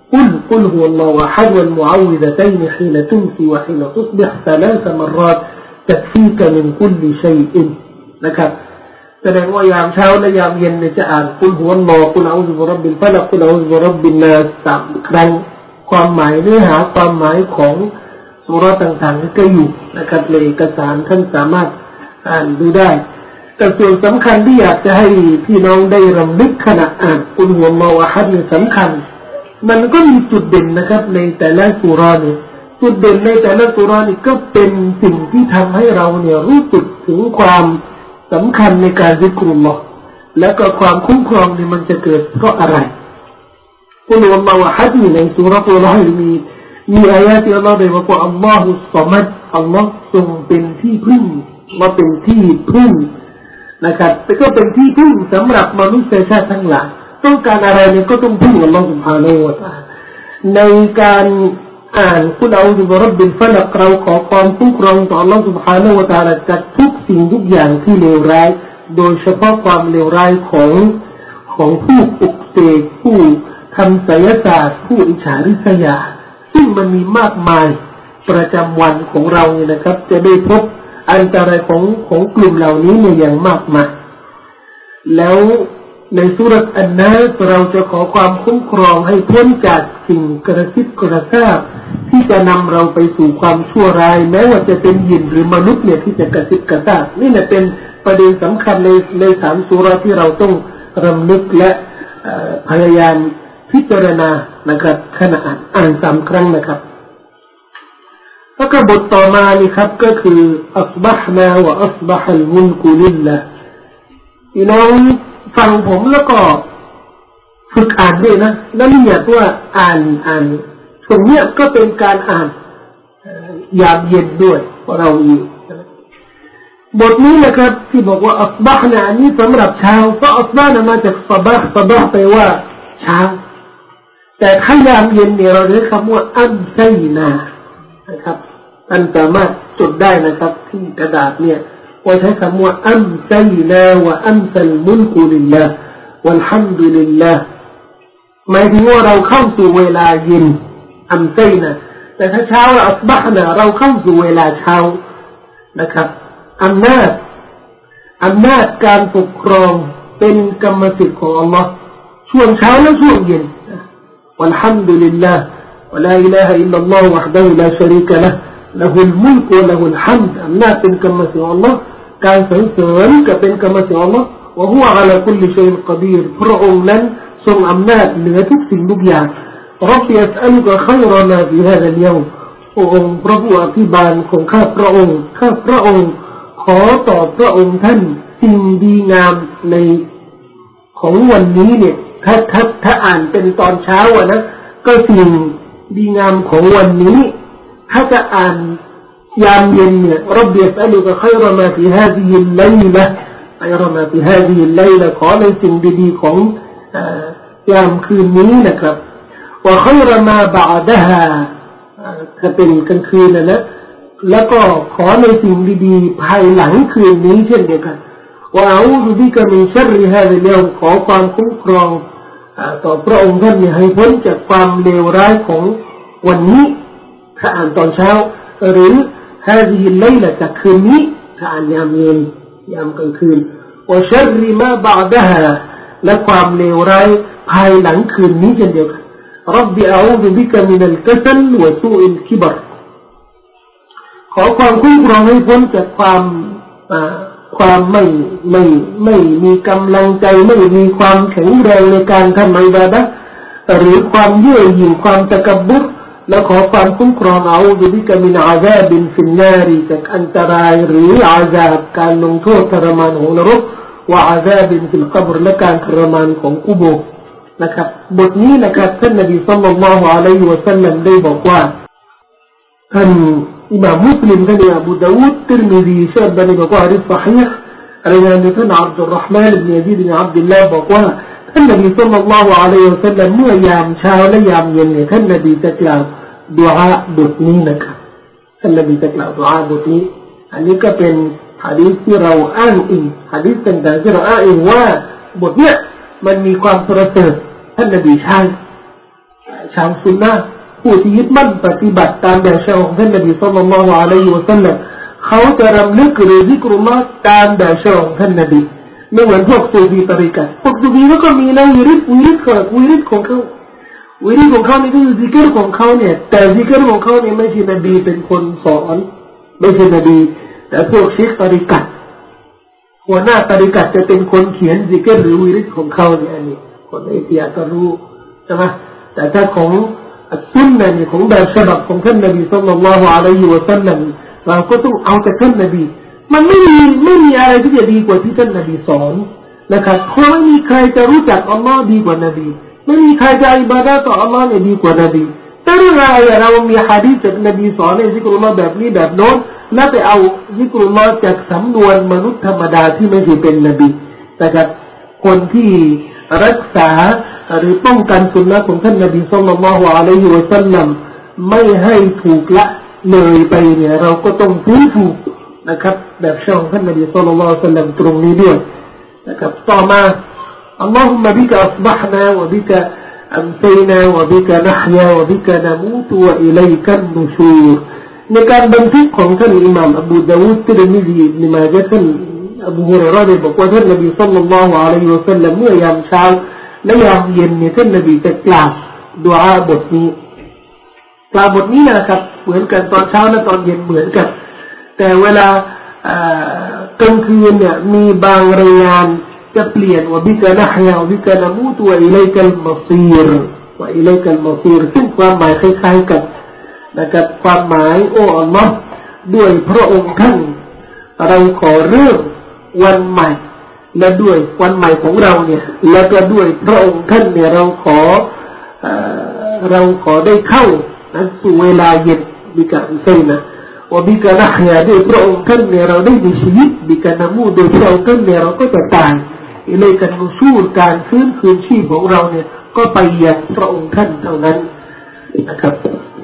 قل هو الله أحد والمعوذتين حين تمسي وحين تصبح 3 مرات تكفيك من كل شيء นะครับแสดงว่ายามเช้าและยามเย็นเนี่ยจะอ่านกุลฮุวัลลอฮุกุลอาอูซุบิร็อบบิลฟะลักกุลอาอูซุบิร็อบบินนาส3ครั้งความหมายเนื้อหาความหมายของซูเราะห์ต่างๆก็อยู่นะครับในเอกสารท่านสามารถอ่านดูได้แต่ส่วนสำคัญที่อยากจะให้พี่น้องได้รำลึกขณะอ่านกุลฮุวัลลอฮุอะฮัดเนี่ยสำคัญมันก็มีจุดเด่นนะครับในแต่ละซูเราะห์เนี่ยจุดเด่นในแต่ละซูเราะห์นี่ก็เป็นสิ่งที่ทำให้เราเนี่ยรู้สึกถึงความสำคัญในการซิกรุลลอฮ์และก็ความคุ้มครองนี่มันจะเกิดเพราะอะไรกุลฮุวัลลอฮุอะฮัดในซูเราะห์อัลลอฮ์มีอายะห์ที่อัลลอฮ์ได้บอกว่าอัลลอฮุศศอมัดอัลลอฮ์ทรงเป็นที่พึ่งมาเป็นที่พึ่งนะครับแต่ก็เป็นที่พึ่งสำหรับมนุษยชาติทั้งหลายต้องการอะไรเนี่ยก็ต้องพึ่งอัลลอฮฺ سبحانه และ تعالى ในการอ่านกุลอาอูซุบิร็อบบิลฟะลักเราขอความคุ้มครองต่ออัลลอฮฺ سبحانه และ تعالى จากทุกสิ่งทุกอย่างที่เลวร้ายโดยเฉพาะความเลวร้ายของผู้ปลุกเสกผู้ทำไสยศาสตร์ผู้อิจฉาริษยาซึ่งมันมีมากมายประจำวันของเราเนี่ยนะครับจะได้พบอันตรายของกลุ่มเหล่านี้เนี่ยอย่างมากมายแล้วในซูเราะห์อันนัสเราจะขอความคุ้มครองให้พ้นจากสิ่งกระซิบกระซาบที่จะนำเราไปสู่ความชั่วร้ายแม้ว่าจะเป็นยินหรือมนุษย์เนี่ยที่จะกระซิบกระซาบนี่แหละเป็นประเด็นสำคัญใน3ซูเราะห์ที่เราต้องรำลึกและพยายามพิจารณานะครับขณะอ่าน3ครั้งนะครับแล้วก็บทต่อมานี่ครับก็คืออัศบะฮ์นาวะอัศบะฮัลมุลกุลิลละพี่น้องฟังผมแล้วก็ฝึกอ่านด้วยนะแล้วนี่อยากว่าอ่านตรงนี้ก็เป็นการอ่านยามเย็นด้วยเพราะเราอยู่บทนี้นะครับที่บอกว่าอัศบะฮ์นะอันนี้สำหรับเช้าเพราะอัศบะฮ์มาจากซะบะห์แปลว่าเช้าแต่ถ้ายามเย็นเนี่ยเราเรียกคำว่าอัมไซนานะครับท่านสามารถจดได้นะครับที่กระดาษเนี่ยว่าใช้คำว่าอัมไซนาวะอัมซัลมุลกุลิลลาห์วัลฮัมดุลิลลาห์หมายถึงว่าเราเข้าสู่เวลาเย็นอัมไซนะแต่ถ้าเช้าอัศบะฮ์นะเราเข้าสู่เวลาเช้านะครับอำนาจการปกครองเป็นกรรมสิทธิ์ของอัลลอฮ์ช่วงเช้าและช่วงเย็นวัลฮัมดุลิลลาห์วะลาอิลาฮะอิลลัลลอฮุวะฮ์ดะฮูลาชะรีกะละห์ละฮุลมุลกุวะละฮุลฮัมดอำนาจเป็นกรรมสิทธิ์ของอัลลอฮ์การสรรเสริญก็เป็นกรรมสิทธิ์ของอัลลอฮ์วะฮุวะอะลาคุลลิชัยอินกอดีรพระองค์นั้นทรงอำนาจเหนือทุกสิ่งทุกอย่างร็อบบิอัสอัลุกะค็อยรอนาฟิฮาซัลยอมโอ้องค์พระผู้อภิบาลของข้าพระองค์ขอต่อพระองค์ท่านสิ่งดีงามในของวันนี้เนี่ยถ้าอ่านเป็นตอนเช้าอ่ะนะก็สิ่งดีงามของวันนี้ถ้าจะอ่านยามเย็นเนี่ยรับเบียสอัลุกะขัยรมาฟิฮาซิฮิลไลละขัยรมาฟิฮาซิฮิลไลละขอในสิ่งดีๆของยามคืนนี้นะครับว่าขัยรมาบะอดะฮาถ้าเป็นกลางคืนนะแล้วก็ขอในสิ่งดีๆภายหลังคืนนี้เช่นเดียวกันว่าอูซุบิกะมินชัรริฮาซิลยามขอความคุ้มครองต่อพระองค์ท่านให้พ้นจากความเลวร้ายของวันนี้ถ้าอ่านตอนเช้าหรือฮาซิฮิลไลละจากคืนนี้ถ้าอ่านยามเย็นยามกลางคืนว่าชัรริมาบะอดะฮาและความเลวร้ายภายหลังคืนนี้เช่นเดียวกันรับบิอาอูซุบิกะมินัลกัซลวะซูอิลคิบรขอความคุ้มครองให้พ้นจากความไม่มีกำลังใจไม่มีความแข็งแรงในการทำอิบาดะห์หรือความเย่อหยิ่งความตะกับบรและขอความคุ้มครองเอาอุบิกะมินอาซาบินฟินนารีจากอันตรายหรืออาซาบการลงโทษทรมานของนรกว่าอาซาบินฟิลกับรและการทรมานของกุโบร์นะครับบทนี้นะครับท่านนบีศ็อลลัลลอฮุอะลัยฮิวะซัลลัมได้บอกว่าท่านอิหม่ามมุสลิมท่านอบูดาวูดติรมิซีชาบันบอกว่าฮะดีษศอฮีห์รายงานโดยท่านอับดุลเราะห์มานอิบนุยะซีดอิบนุอับดุลลอฮ์บอกว่าท่านนบีศ็อลลัลลอฮุอะลัยฮิวะซัลลัมเมื่อยามเช้าและยามเย็นเนี่ยท่านนบีจะกล่าวดุอาบทนี้นะครับท่านนบีจะกล่าวดุอาบทนี้อันนี้ก็เป็นหะดีษที่เราอ้างอิงหะดีษต่างๆที่เราอ้างอิงว่าบทเนี้ยมันมีความประเสริฐท่านนบีชาวซุนนะห์ผู้ที่ยึดมั่นปฏิบัติตามแบบฉบับของท่านนบีศ็อลลัลลอฮุอะลัยฮิวะซัลลัมเขาจะรำลึกหรือซิกรุลลอฮ์ตามแบบฉบับของท่านนบีไม่เหมือนพวกซูฟีตริกะพวกซูฟีก็มีนะวิริดของเขาวิริดของเขานี่คือซิกรของเขาเนี่ยแต่ซิกรของเขาเนี่ยไม่ใช่นบีเป็นคนสอนไม่ใช่นบีแต่พวกชิคตริกะหัวหน้าตริกะจะเป็นคนเขียนซิกรหรือวิริดของเขาเนี่ยอันนี้คนเอเชียก็รู้ใช่ไหมแต่ถ้าของซุนนะห์ของแบบฉบับของท่านนบีศ็อลลัลลอฮุอะลัยฮิวะซัลลัมเราก็ต้องเอาแต่ท่านนบีมันไม่มีอะไรที่จะดีกว่าที่ท่านนบีสอนนะครับเพราะไม่มีใครจะรู้จักอัลลอฮ์ดีกว่านบีไม่มีใครจะอิบาดะห์ต่ออัลลอฮ์ดีกว่านบีแต่เรื่องอะไรเรามีหะดีษจากนบีสอนในซิกรุลลอฮ์แบบนี้แบบโน้นแล้วไปเอาซิกรุลลอฮ์จากสำนวนมนุษย์ธรรมดาที่ไม่ใช่เป็นนบีนะครับคนที่รักษาหรือป้องกันสุนนะของท่านนบีศ็อลลัลลอฮุอะลัยฮิวะซัลลัมไม่ให้ถูกละเลยไปเนี่ยเราก็ต้องฟื้นฟูนะครับแบบฉบับของท่านนบีศ็อลลัลลอฮุอะลัยฮิวะซัลลัมตรงนี้ด้วยนะครับต่อมาอัลลอฮุมะบิกะอัศบะฮ์นาวะบิกะอัมซัยนาวะบิกะนะฮยาวะบิกะนะมูตุวะอิลัยกันนุชูรในการบันทึกของท่านอิหม่ามอบูดาวูดติรมิซีอิบนุมาญะห์ท่านอบูฮุรอยเราะห์บอกว่าท่านนบีศ็อลลัลลอฮุอะลัยฮิวะซัลลัมเมื่อยามเช้าและยามเย็นเนี่ยท่านนบีจะกล่าวดุอาบทนี้กล่าวบทนี้นะครับเหมือนกันตอนเช้าและตอนเย็นเหมือนกันแต่เวลากลางคืนเนี่ยมีบางรายงานจะเปลี่ยนว่าบิกะนะฮยาบิกะนะมูตุวะอิลัยกัลมัซีรวะอิลัยกัลมัซีรซึ่งความหมายคล้ายๆกันนะครับความหมายโอ้อัลลอฮ์ด้วยพระองค์ท่านเราขอเริ่มวันใหม่และด้วยวันใหม่ของเราเนี่ยและก็ด้วยพระองค์ท่านเนี่ยเราขอได้เข้าสู่เวลาเย็นบิกะอุซัยนะว่าบิกะนะฮยาด้วยพระองค์ท่านเนี่ยเราได้มีชีวิตบิกะนะมูโดยพระองค์ท่านเนี่ยเราก็จะตายอิเลกันนุชูรการฟื้นคืนชีพของเราเนี่ยก็ไปยังพระองค์ท่านเท่านั้นนะครับ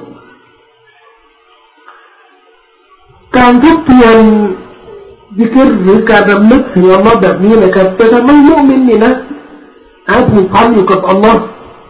การทบทวนซิกรหรือการรำลึกถึงอัลลอฮ์แบบนี้นะครับจะทำให้มุมินนี่นะผูกพันอยู่กับอัลลอฮ์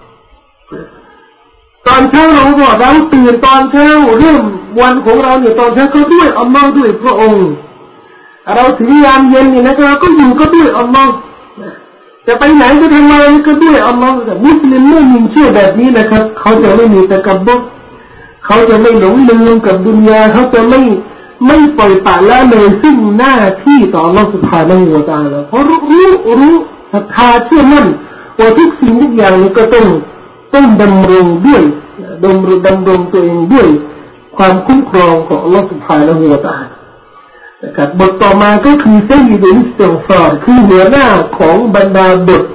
ตอนเช้าเราตื่นตอนเช้าเริ่มวันของเราเนี่ยตอนเช้าก็ด้วยอัลลอฮ์ด้วยพระองค์เราถึงยามเย็นนี่นะครับก็อยู่ก็ด้วยอัลลอฮ์จะไปไหนจะทำอะไรก็ด้วยอัลลอฮ์แต่มุสลิมมุมินเชื่อแบบนี้นะครับเขาจะไม่มีตะกับบรเขาจะไม่หลงลืมกับดุนยาเขาจะไม่ปล่อยปละละเลยซึ่งหน้าที่ต่ออัลลอฮ์ سبحانه และ تعالى เพราะรู้ศรัทธาเชื่อมั่นว่าทุกสิ่งทุกอย่างนี้ก็ต้องดำรงตัวเองด้วยความคุ้มครองของอัลลอฮ์ سبحانه และ تعالى นะครับบทต่อมาก็คือซัยยิดุลอิสติฆฟารคือหัวหน้าของบรรดาบท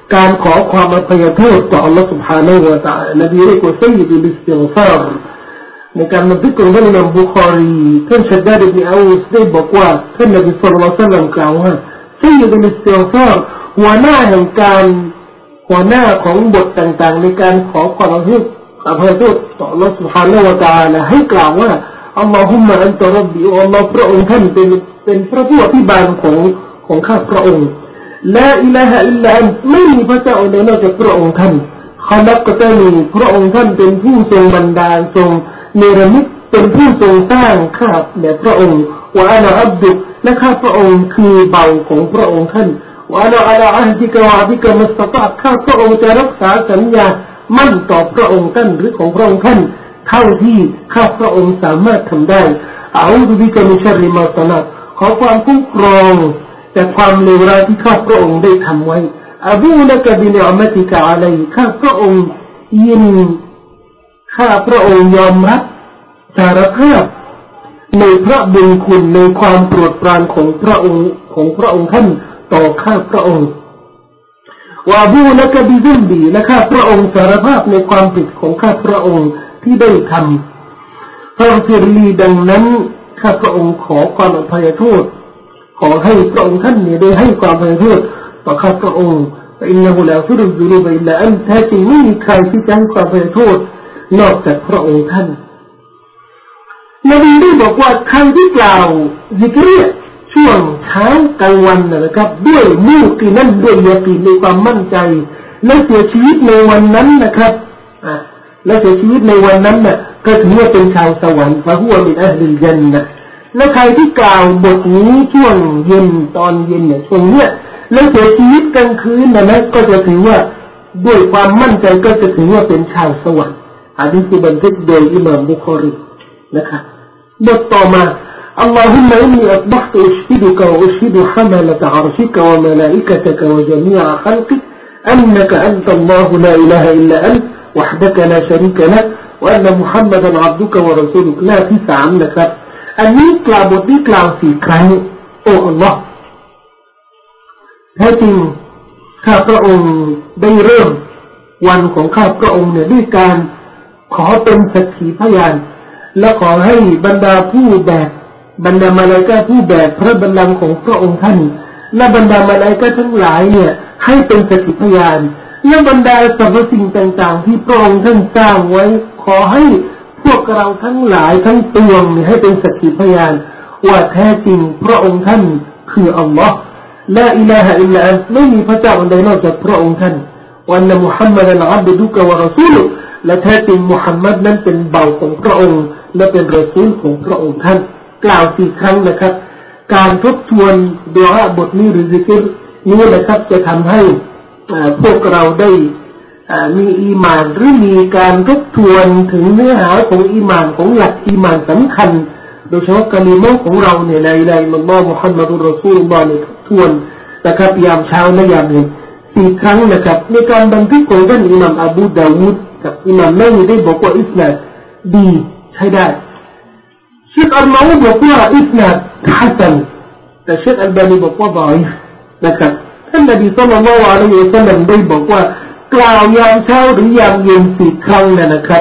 การขอความอภัยโทษต่ออัลลอฮฺ سبحانه และ تعالى นบีเรียกว่าซัยยิดุลอิสติฆฟารในการบันทึกของท่านอิหม่ามบุคอรีท่านชัดดาดอิบนุเอาส์ได้บอกว่าท่านนบีศ็อลลัลลอฮุอะลัยฮิวะซัลลัมกล่าวว่าซัยยิดุลอิสติฆฟารหัวหน้าแห่งการหัวหน้าของบทต่างๆในการขอความอภัยโทษต่ออัลลอฮฺ سبحانه และ تعالى ให้กล่าวว่าอัลลอฮุมมะอันตะร็อบบีอัลลอฮฺพระองค์ท่านเป็นพระผู้อภิบาลของข้าพระองค์ลาอิลาฮะอิลลาอันไม่มีพระเจ้าใดนอกจากพระองค์ท่านขลักตะนีพระองค์ท่านเป็นผู้ทรงบันดาลทรงเนรมิตเป็นผู้ทรงสร้างข้าแด่พระองค์วะอานะอับดุและข้าพระองค์คือเบาของพระองค์ท่านวะอานะอะลาอะฮดิกะวะอะดิกะมัสตะตะข้าพระองค์จะรักษาสัญญามั่นต่อพระองค์ท่านหรือของพระองค์ท่านเท่าที่ข้าพระองค์สามารถทำได้อาอูซุบิกะมินชัรริมาศะนะขอความคุ้มครองจากความเลวร้ายที่ข้าพระองค์ได้ทำไว้อะบูละกะบินิอะมะติกะอะลัยข้าพระองค์ยินข้าพระองค์ยอมรับสารภาพในพระบุญคุณในความโปรดปรานของพระองค์ท่านต่อข้าพระองค์วะบูละกะบิซุมบีและข้าพระองค์สารภาพในความผิดของข้าพระองค์ที่ได้ทำฟังฟิรลีดังนั้นข้าพระองค์ขอความอภัยโทษขอให้พระองค์ท่านได้ให้ความอภัยโทษต่อข้าพระองค์อินนะฮูลาฟิรุซุนูบอิลลาอันแท้จริงไม่มีใครที่จะให้ความอภัยโทษนอกจากพระองค์ท่านนบีได้บอกว่าใครที่กล่าวซิกร์ช่วงเช้ากลางวันนะครับด้วยมูกินั่นด้วยยากีนในความมั่นใจและเสียชีวิตในวันนั้นนะครับและเสียชีวิตในวันนั้นน่ะก็ถือว่าเป็นชาวสวรรค์ฟะฮุวะมินอะฮลิลญันนะห์และใครที่กล่าวบทนี้ช่วงเย็นตอนเย็นเนี่ยช่วงเนี้ยแล้วเสียชีวิตกลางคืนนะก็จะถือว่าด้วยความมั่นใจก็จะถือว่าเป็นชาวสวรรค์หะดีษบันทึกโดยอิหม่ามบุคอรีนะครับบทต่อมาاللهم إني أصبحت أشهدك وأشهد حملة عرشك وملائكتك وجميع خلقك أنك أنت الله لا إله إلا أنت وحدك لا شريك لك وأن محمدا عبدك ورسولك لا تسع عنك อันนี้กล่าวบทนี้กล่าว4 ครั้งโอ้อัลลอฮ์แท้จริงข้าพระองค์ได้เริ่มวันของข้าพระองค์เนี่ยด้วยการขอเป็นสักขีพยานและขอให้บรรดาผู้แบกบรรดามาลาอิกะฮ์ผู้แบกพระบัลลังก์ของพระองค์ท่านและบรรดามาลาอิกะฮ์ทั้งหลายเนี่ยให้เป็นสักขีพยานและบรรดาสรรพสิ่งต่างๆที่พระองค์ท่านสร้างไว้ขอให้พวกเราทั้งหลายทั้งปวงให้เป็นสักขีพยานว่าแท้จริงพระองค์ท่านคืออัลลอฮ์ลาอิลาฮะอิลลาอันไม่มีพระเจ้าใดนอกจากพระองค์ท่านวะอันนะมุฮัมมัดันอับดุกะวะรอซูลุและแท้จริงมุฮัมมัดนั้นเป็นเบาของพระองค์และเป็นรอซูลของพระองค์ท่านกล่าว4 ครั้งนะครับการทบทวนดุอาบทนี้หรือซิกร์นี้นะครับจะทำให้พวกเราได้มีอีหม่านหรือมีการทบทวนถึงเนื้อหาของอีหม่านของหลักอีหม่านสำคัญโดยเฉพาะกะลิมะห์ของเราเนี่ยลาอิลาฮะอิลลัลลอฮ์มุฮัมมัดุรรอซูลุลลอฮ์เนี่ยทบทวนนะครับยามเช้าและยามเย็น4 ครั้งนะครับในการบันทึกของท่านอิหม่ามอบูดาวูดกับอิหม่ามนาวีได้บอกว่าอิสนาดดีใช้ได้เชคอัลมาอูบอกว่าอิสนาดฮัสซันแต่เชคอัลบานีบอกว่าฎออีฟนะครับท่านนบีศ็อลลัลลอฮุอะลัยฮิวะซัลลัมได้บอกว่ากล่าวยามเช้าหรือยามเย็น4 ครั้งนะครับ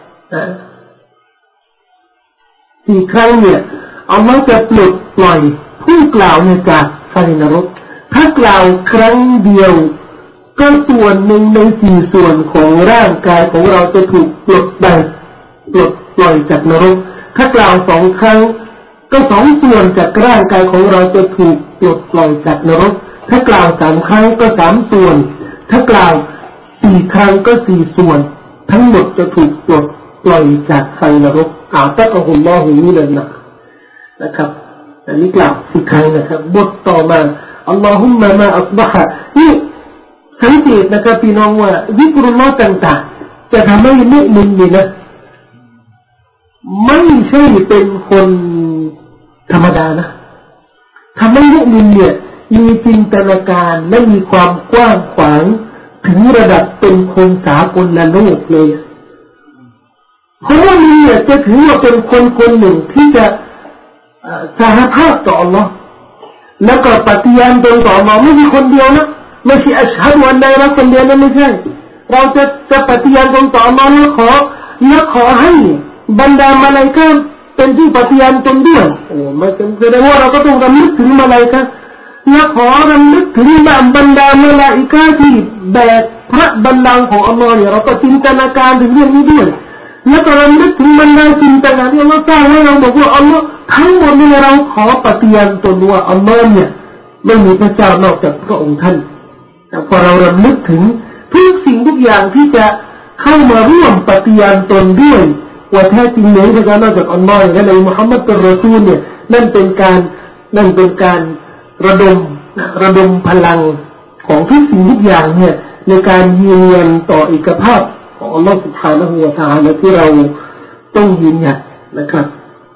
4 ครั้งเนี่ยอัลลอฮ์จะปลดปล่อยผู้กล่าวในจากไฟนรกถ้ากล่าวครั้งเดียวก็ส่วนหนึ่งใน4 ส่วนของร่างกายของเราจะถูกปลดปล่อยจากนรกถ้ากล่าว2 ครั้งก็2 ส่วนจากร่างกายของเราจะถูกปลดปล่อยจากนรกถ้ากล่าว3 ครั้งก็3 ส่วนถ้ากล่าว4 ครั้งก็4 ส่วนทั้งหมดจะถูกปลดปล่อยจากไฟนรกตะกะฮุลลอฮุมินันนาร์นะครับอันนี้กล่าว4 ครั้งนะครับบทต่อมาอัลลอฮุมมะมาอัศบะฮะนี่สังเกตนะครับพี่น้องว่าซิกรุลลอฮ์ต่างๆจะทำให้มุมินนี่นะไม่ใช่เป็นคนธรรมดานะทำให้มุมินเนี่ยมีจินตนาการและมีความกว้างขวางถึงระดับเป็นคนสากลโลกเลยเพราะว่านี่เนี่ยจะถือว่าเป็นคนหนึ่งที่จะสารภาพต่ออัลลอฮ์แล้วก็ปฏิญาณตนต่ออัลลอฮ์ไม่มีคนเดียวนะไม่ใช่อัชฮะดุอันละอิลาฮะคนเดียวนั้นไม่ใช่เราจะปฏิญาณตนต่ออัลเลาะห์และขอให้บรรดามาลาอิกะฮ์เป็นผู้ปฏิญาณตนด้วยโอ้ไม่จำเป็นว่าเราก็ต้องรำลึกถึงมาลาอิกะฮ์และขอรำลึกถึงบรรดามาลาอิกะฮ์ที่แบกพระบัลลังก์ของอัลเลาะห์เนี่ยเราก็จินตนาการถึงเรื่องนี้ด้วยและก็รำลึกถึงบรรดาจินตนาการที่อัลเลาะห์สร้างให้เราบอกว่าอัลเลาะห์ทั้งหมดนี้เราขอปฏิญาณตนว่าอัลเลาะห์เนี่ยไม่มีพระเจ้านอกจากพระองค์ท่านแต่พอเรารำลึกถึงทุกสิ่งทุกอย่างที่จะเข้ามาร่วมปฏิญาณตนด้วยว่าแท้จริงเนี่ยพระเจ้านอกจากอัลเลาะห์และนบีมุฮัมมัดเป็นรอซูลเนี่ยนั่นเป็นการระดมพลังของทุกสิ่งทุกอย่างเนี่ยในการยืนยันต่อเอกภาพของอัลเลาะห์ซุบฮานะฮูวะตะอาลาที่เราต้องยืนยันนะครับ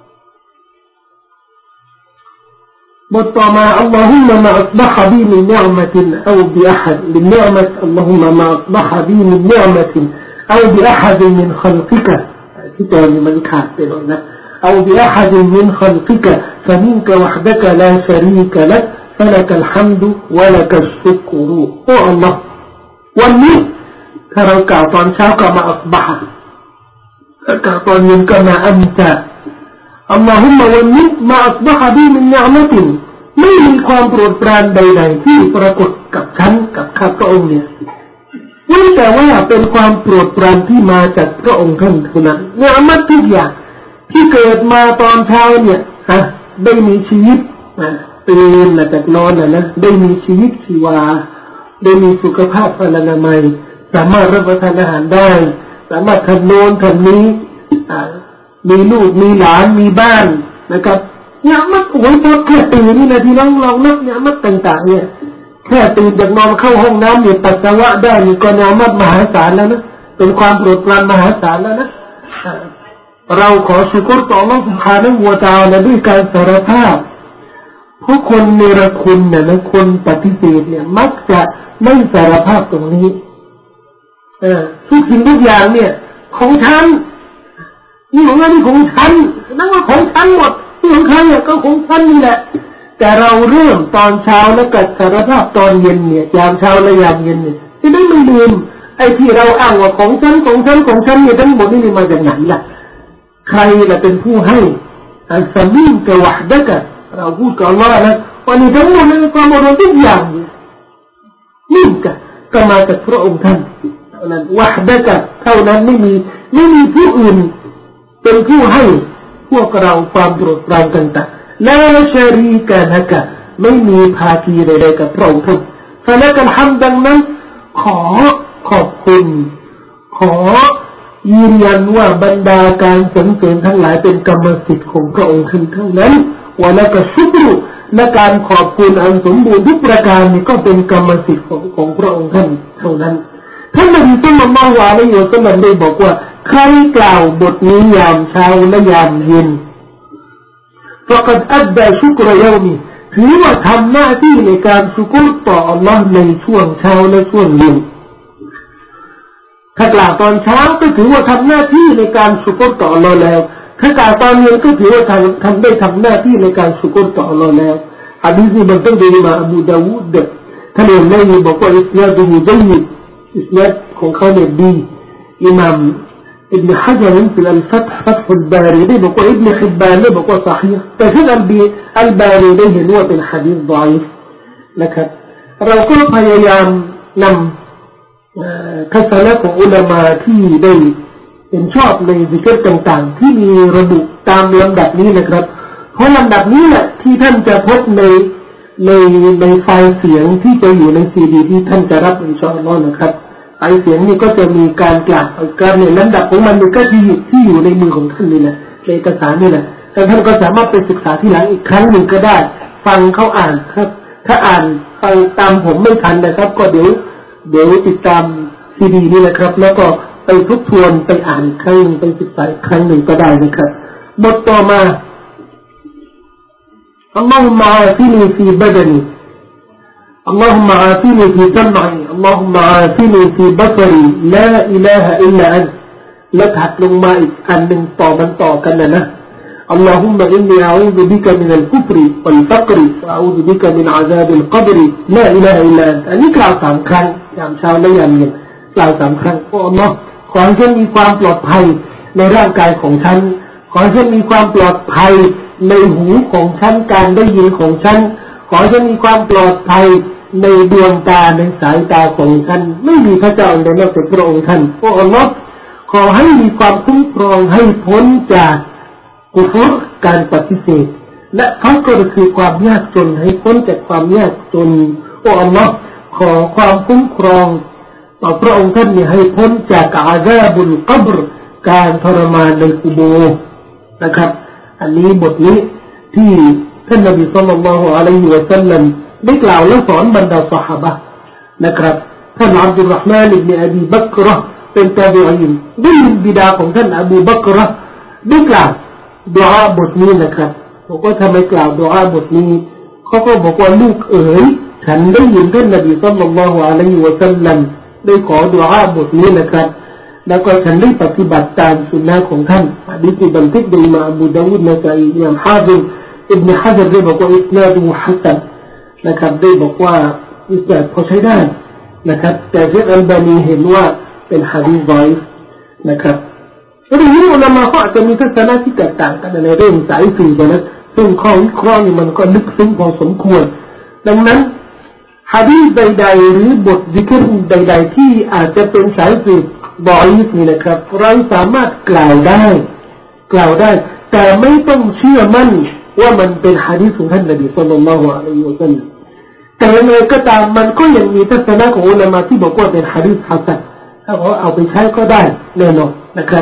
บทต่อมาอัลลอฮุมมะมาอัศบะฮะบีมินนิอ์มะตินเอาบิอะฮัดบินนิอ์มะตอัลลอฮุมมะมาอัศบะฮะบีมินนิอ์มะตินเอาบิอะฮัดมินคัลกิกะที่ตัวนี้มันขาดไปแล้วนะเอาบิอะฮัดมินคัลกิกะฟะมินกะวะฮดะกะลาชะรีกะลักفلك الحمد ولك الشكر โอ้ Allah วันนี้ถ้าเรากล่าวตอนเช้าก็มาอัศบะฮ์ถ้ากล่าวตอนเย็นก็มาอัมตะอัลลอฮุมมะวันนี้มาอัศบะฮ์บีมินนิอ์มะตินไม่มีความโปรดปรานใดๆที่ปรากฏกับฉันกับข้าพระองค์เนี่ยแต่ว่าเป็นความโปรดปรานที่มาจากพระองค์ท่านเท่านั้นนิอ์มะตทุกอย่างที่เกิดมาตอนเช้าเนี่ยได้มีชีวิตตื่นมาจากนอนนะได้มีชีวิตชีวาได้มีสุขภาพพลานามัยสามารถรับประทานอาหารได้สามารถทำโน้นทำนี้มีลูกมีหลานมีบ้านนะครับเนี่ยมัดโอ้ยพอแค่ตื่นนี่นะที่ลองนับเนี่ยมัดต่างๆเนี่ยแค่ตื่นจากนอนเข้าห้องน้ำเนี่ยปัสสาวะได้นี่ก็เนี่ยมัดมหาศาลแล้วนะเป็นความโปรดปรานมหาศาลแล้วนะเราขอชุกรต่ออัลเลาะห์ซุบฮานะฮูวะตะอาลาด้วยการสารภาพเพราะคนเนรคุณเนี่ยนะคนปฏิเสธเนี่ยมักจะไม่สารภาพตรงนี้ทุกสิ่งทุกอย่างเนี่ยของฉันนี่ของนี่ของฉันนั่นว่าของฉันหมดที่ของใครเนี่ยก็ของฉันนี่แหละแต่เราเริ่มตอนเช้าแล้วก็สารภาพตอนเย็นเนี่ยยามเช้าและยามเย็นเนี่ยจะได้ไม่ลืมไอ้ที่เราอ้างว่าของฉันเนี่ยทั้งหมดนี่มาจากไหนล่ะใครล่ะเป็นผู้ให้อัลซามีนกะวะฮดะกะเราพูดกับอัลเลาะห์นะวันนี้ทั้งหมดในความรู้ทุกอย่างนี่ก็มาจากพระองค์ท่านนั้นวะฮดะกะเท่านั้นไม่มีผู้อื่นเป็นผู้ให้พวกเราความโปรดปรานต่างๆลาชะรีกะละกะไม่มีภาคีใดๆกับพระองค์ท่านฟะละกัลฮัมดังนั้นขอขอบคุณขอยืนยันว่าบรรดาการสรรเสริญทั้งหลายเป็นกรรมสิทธิ์ของพระองค์ท่านเท่านั้นวะละกะชุกรุและการขอบคุณอันสมบูรณ์ทุกประการนี้ก็เป็นกรรมสิทธิ์ของพระองค์ท่านเท่านั้นท่านนบีศ็อลลัลลอฮุอะลัยฮิวะซัลลัมได้บอกว่าใครกล่าวบทนี้ยามเช้าและยามเย็นفقد أدى شكر يومه ถือว่าทำหน้าที่ในการชุกรต่ออัลลอฮ์ในช่วงเช้าและช่วงเย็นถ้ากล่าวตอนเช้าก็ถือว่าทำหน้าที่ในการชุกรต่ออัลลอฮ์แล้วถ้ากล่าวตอนเย็นก็ถือว่าทำหน้าที่ในการชุกรต่ออัลลอฮ์แล้วหะดีษนี้มันต้องดูมาอบูดาวูดท่านอิหม่ามบอกว่าอิสนาดุฮุญัยยิดอิสนาดของเขาเนี่ยดีอิหม่ามอิบนุฮะญัรفي الفتح فتح الباري ได้บอกว่าอิบนุฮิบบานได้บอกว่าصحيحแต่ท่านอัลบารีได้เห็นว่าเป็นหะดีษฎออีฟนะครับเราก็พยายามนำทัศนะของอุลามะที่ได้เห็นชอบในซิกร์ต่างๆที่มีระบุตามลำดับนี้นะครับเพราะลำดับนี้แหละที่ท่านจะพบในไฟล์เสียงที่จะอยู่ในซีดีที่ท่านจะรับอินชาอัลลอฮ์นะครับไอเสียงนี้ก็จะมีการกล่าวการในลำดับของมันก็ที่อยู่ในมือของท่านนี่แหละในเอกสารนี่แหละแต่ท่านก็สามารถไปศึกษาที่หลังอีกครั้งหนึ่งก็ได้ฟังเขาอ่านครับถ้าอ่านฟังตามผมไม่ทันนะครับก็เดี๋ยวติดตามซีดีนี่แหละครับแล้วก็ไปทบทวนไปอ่านครั้งนึงไปศึกษาครั้งหนึ่งก็ได้นะครับบทต่อมาอัลลอฮุมะอาฟินีฟีบัดนีاللهم عافني في سمعي اللهم عافني في بصري لا إله إلا أنت และถัดลงมาอีกอันหนึ่งต่อกันนะ اللهم إني أعوذ بك من الكفر والفقر وأعوذ بك من عذاب القبر لا إله إلا أنت อันนี้กล่าว3 ครั้งยามเช้าและยามเย็นกล่าว3 ครั้งโอ้อัลลอฮ์ขอให้ฉันมีความปลอดภัยในร่างกายของฉันขอให้ฉันมีความปลอดภัยในหูของฉันการได้ยินของฉันขอให้ฉันมีความปลอดภัยในดวงตาในสายตาของฉันไม่มีพระเจ้าใดนอกจากพระองค์ท่านโอ้อัลลอฮ์ขอให้มีความคุ้มครองให้พ้นจากกุฟรการปฏิเสธและเขาก็คือความยากจนให้พ้นจากความยากจนโอ้อัลลอฮ์ขอความคุ้มครองต่อพระองค์ท่านให้พ้นจากอาซาบุลกับรการทรมานในกุโบร์นะครับอันนี้บทนี้ที่ท่านนบีศ็อลลัลลอฮุอะลัยฮิวะซัลลัมได้กล่าวและสอนบรรดาซอฮาบะห์นะครับท่านอับดุลเราะห์มานอิบนุอบีบักรเป็นตาบีอีนได้ยินบิดาของท่านอบูบักรได้กล่าวดุอาบทนี้นะครับบอกว่าทำไมกล่าวดุอาบทนี้เขาก็บอกว่าลูกเอ๋ยฉันได้ยินท่านนบีศ็อลลัลลอฮุอะลัยฮิวะซัลลัมได้ขอดุอาบทนี้นะครับแล้วก็ฉันได้ปฏิบัติตามสุนนะของท่านหะดีษที่บันทึกโดยอิหม่ามอบูดาวูดนะซะอีอิหม่ามฮาฟิซอิบนุฮะญรได้บอกว่าอิสนาดุฮัสซันนะครับได้บอกว่าอิสนาดพอใช้ได้นะครับแต่เชคอัลบานีเห็นว่าเป็นหะดีษฎออีฟนะครับเรื่องนี้อุลามะเขาอาจจะมีทัศนะที่แตกต่างกันในเรื่องสายสื่อนะซึ่งข้อวิเคราะห์นี่มันก็ลึกซึ้งพอสมควรดังนั้นหะดีษใดๆหรือบทซิกรใดๆที่อาจจะเป็นสายสื่อฎออีฟนี่นะครับเราสามารถกล่าวได้แต่ไม่ต้องเชื่อมั่นว่ามันเป็นหะดีษของท่านนบีศ็อลลัลลอฮุอะลัยฮิวะซัลลัมแต่ยังไงก็ตามมันก็ยังมีทัศนะของอุลามะที่บอกว่าเป็นหะดีษฮะซันถ้าเขาเอาไปใช้ก็ได้แน่นอนนะครับ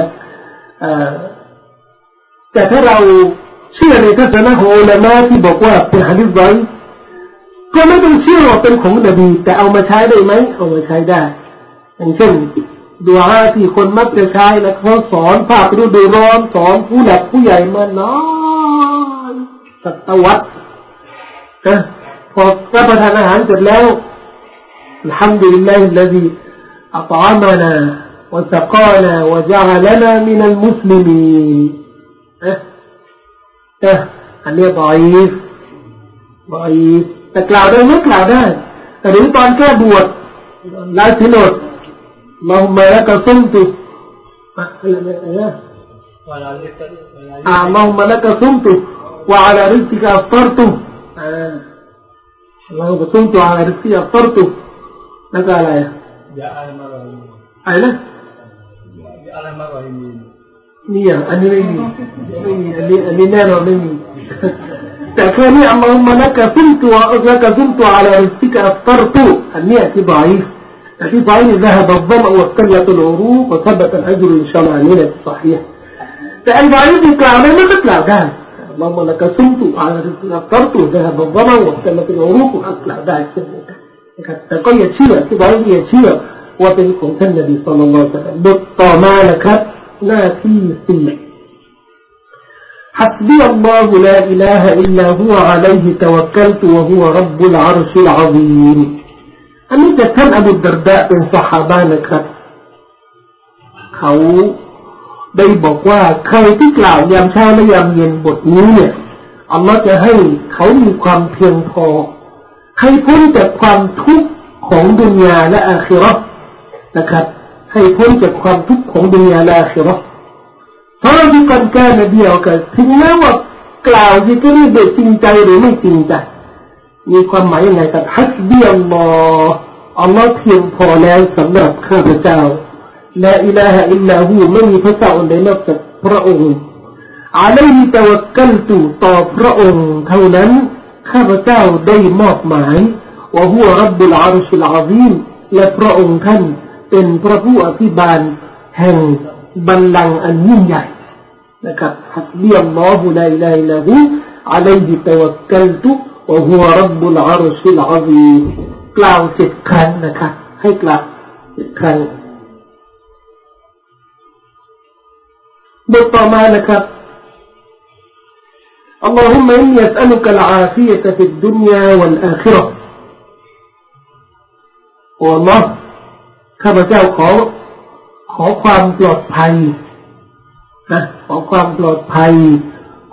แต่ถ้าเราเชื่อในทัศนะของอุลามะที่บอกว่าเป็นหะดีษฎออีฟก็ไม่ต้องเชื่อว่าเป็นของนบีแต่เอามาใช้ได้ไหมเอามาใช้ได้อย่างเช่นดุอาที่คนมักจะใช้และเขาสอนภาคฤดูร้อนสอนผู้หลักผู้ใหญ่มาน้อยศตวรรษนะพอรับประทานอาหารเสร็จแล้วอัลฮัมดุลิลลาฮิลลซีอัฏอมะนาวะซะกานา วะญะอะลนามินัลมุสลิมีนอันนี้ฎออีฟแต่กล่าวได้ไม่กล่าวได้แต่ถึงตอนแก้บวชลาสิโนดاللهم لك صمت اللهم لك صمت وعلى رزقك أفطرت اللهم صمت وعلى رزقك أفطرت لك على يا أين نية أني أني نانو نمي تأكلني اللهم لك صمت على رزقك أفطرت النية ضعيف في ضعيف ذهب الظمأ وابتلت العروق وثبت الأجر إن شاء الله عنينة صحيح فأي ضعيف يكلعنا ما تكلع ذلك اللهم لك صمت على رزقك أفطرت ذهب الظمأ وابتلت العروق وأكلع ذلك تقول يتشير في ضعيف يتشير وبنكم النبي صلى الله عليه وسلم بالطامع لك لا في حسبي الله لا إله إلا هو عليه توكلت وهو رب العرش العظيم อันนี้จากท่านอบูดรดะเป็นซอฮาบะห์นะครับเขาได้บอกว่าใครที่กล่าวยามเช้าและยามเย็นบทนี้เนี่ยอัลลอฮ์จะให้เขามีความเพียงพอให้พ้นจากความทุกข์ของดุนยาและอาคิเราะห์นะครับให้พ้นจากความทุกข์ของดุนยาและอาคิเราะห์เพราะที่ก่อนการนบีเอากันถึงแม้ว่ากล่าวที่ก็ไม่ได้จริงใจหรือไม่จริงใจมีความหมายยังไงครับฮัสบีอัลลอฮ์อัลลอฮ์เพียงพอแล้วสำหรับข้าพเจ้าลาอิลาฮะอิลลาฮูไม่มีพระเจ้าใดนอกจากพระองค์อะลัยฮิตะวักกัลตุต่อพระองค์เท่านั้นข้าพเจ้าได้มอบหมายวะฮุวะร็อบบุลอาร์ชิลอะซีมและพระองค์ท่านเป็นพระผู้อภิบาลแห่งบัลลังก์อันยิ่งใหญ่นะครับฮัสบีอัลลอฮุลาอิลาฮะอิลลาฮูอะลัยฮิตะวักกัลตุوهو رب العرش العظيم กล่าว10 ครั้งนะครับให้กล่าว10 ครั้งบทต่อมานะครับ اللهم إني أسألك العافية في الدنيا والآخرة โอ้อัลเลาะห์ข้าพเจ้าขอความปลอดภัยนะขอความปลอดภัยข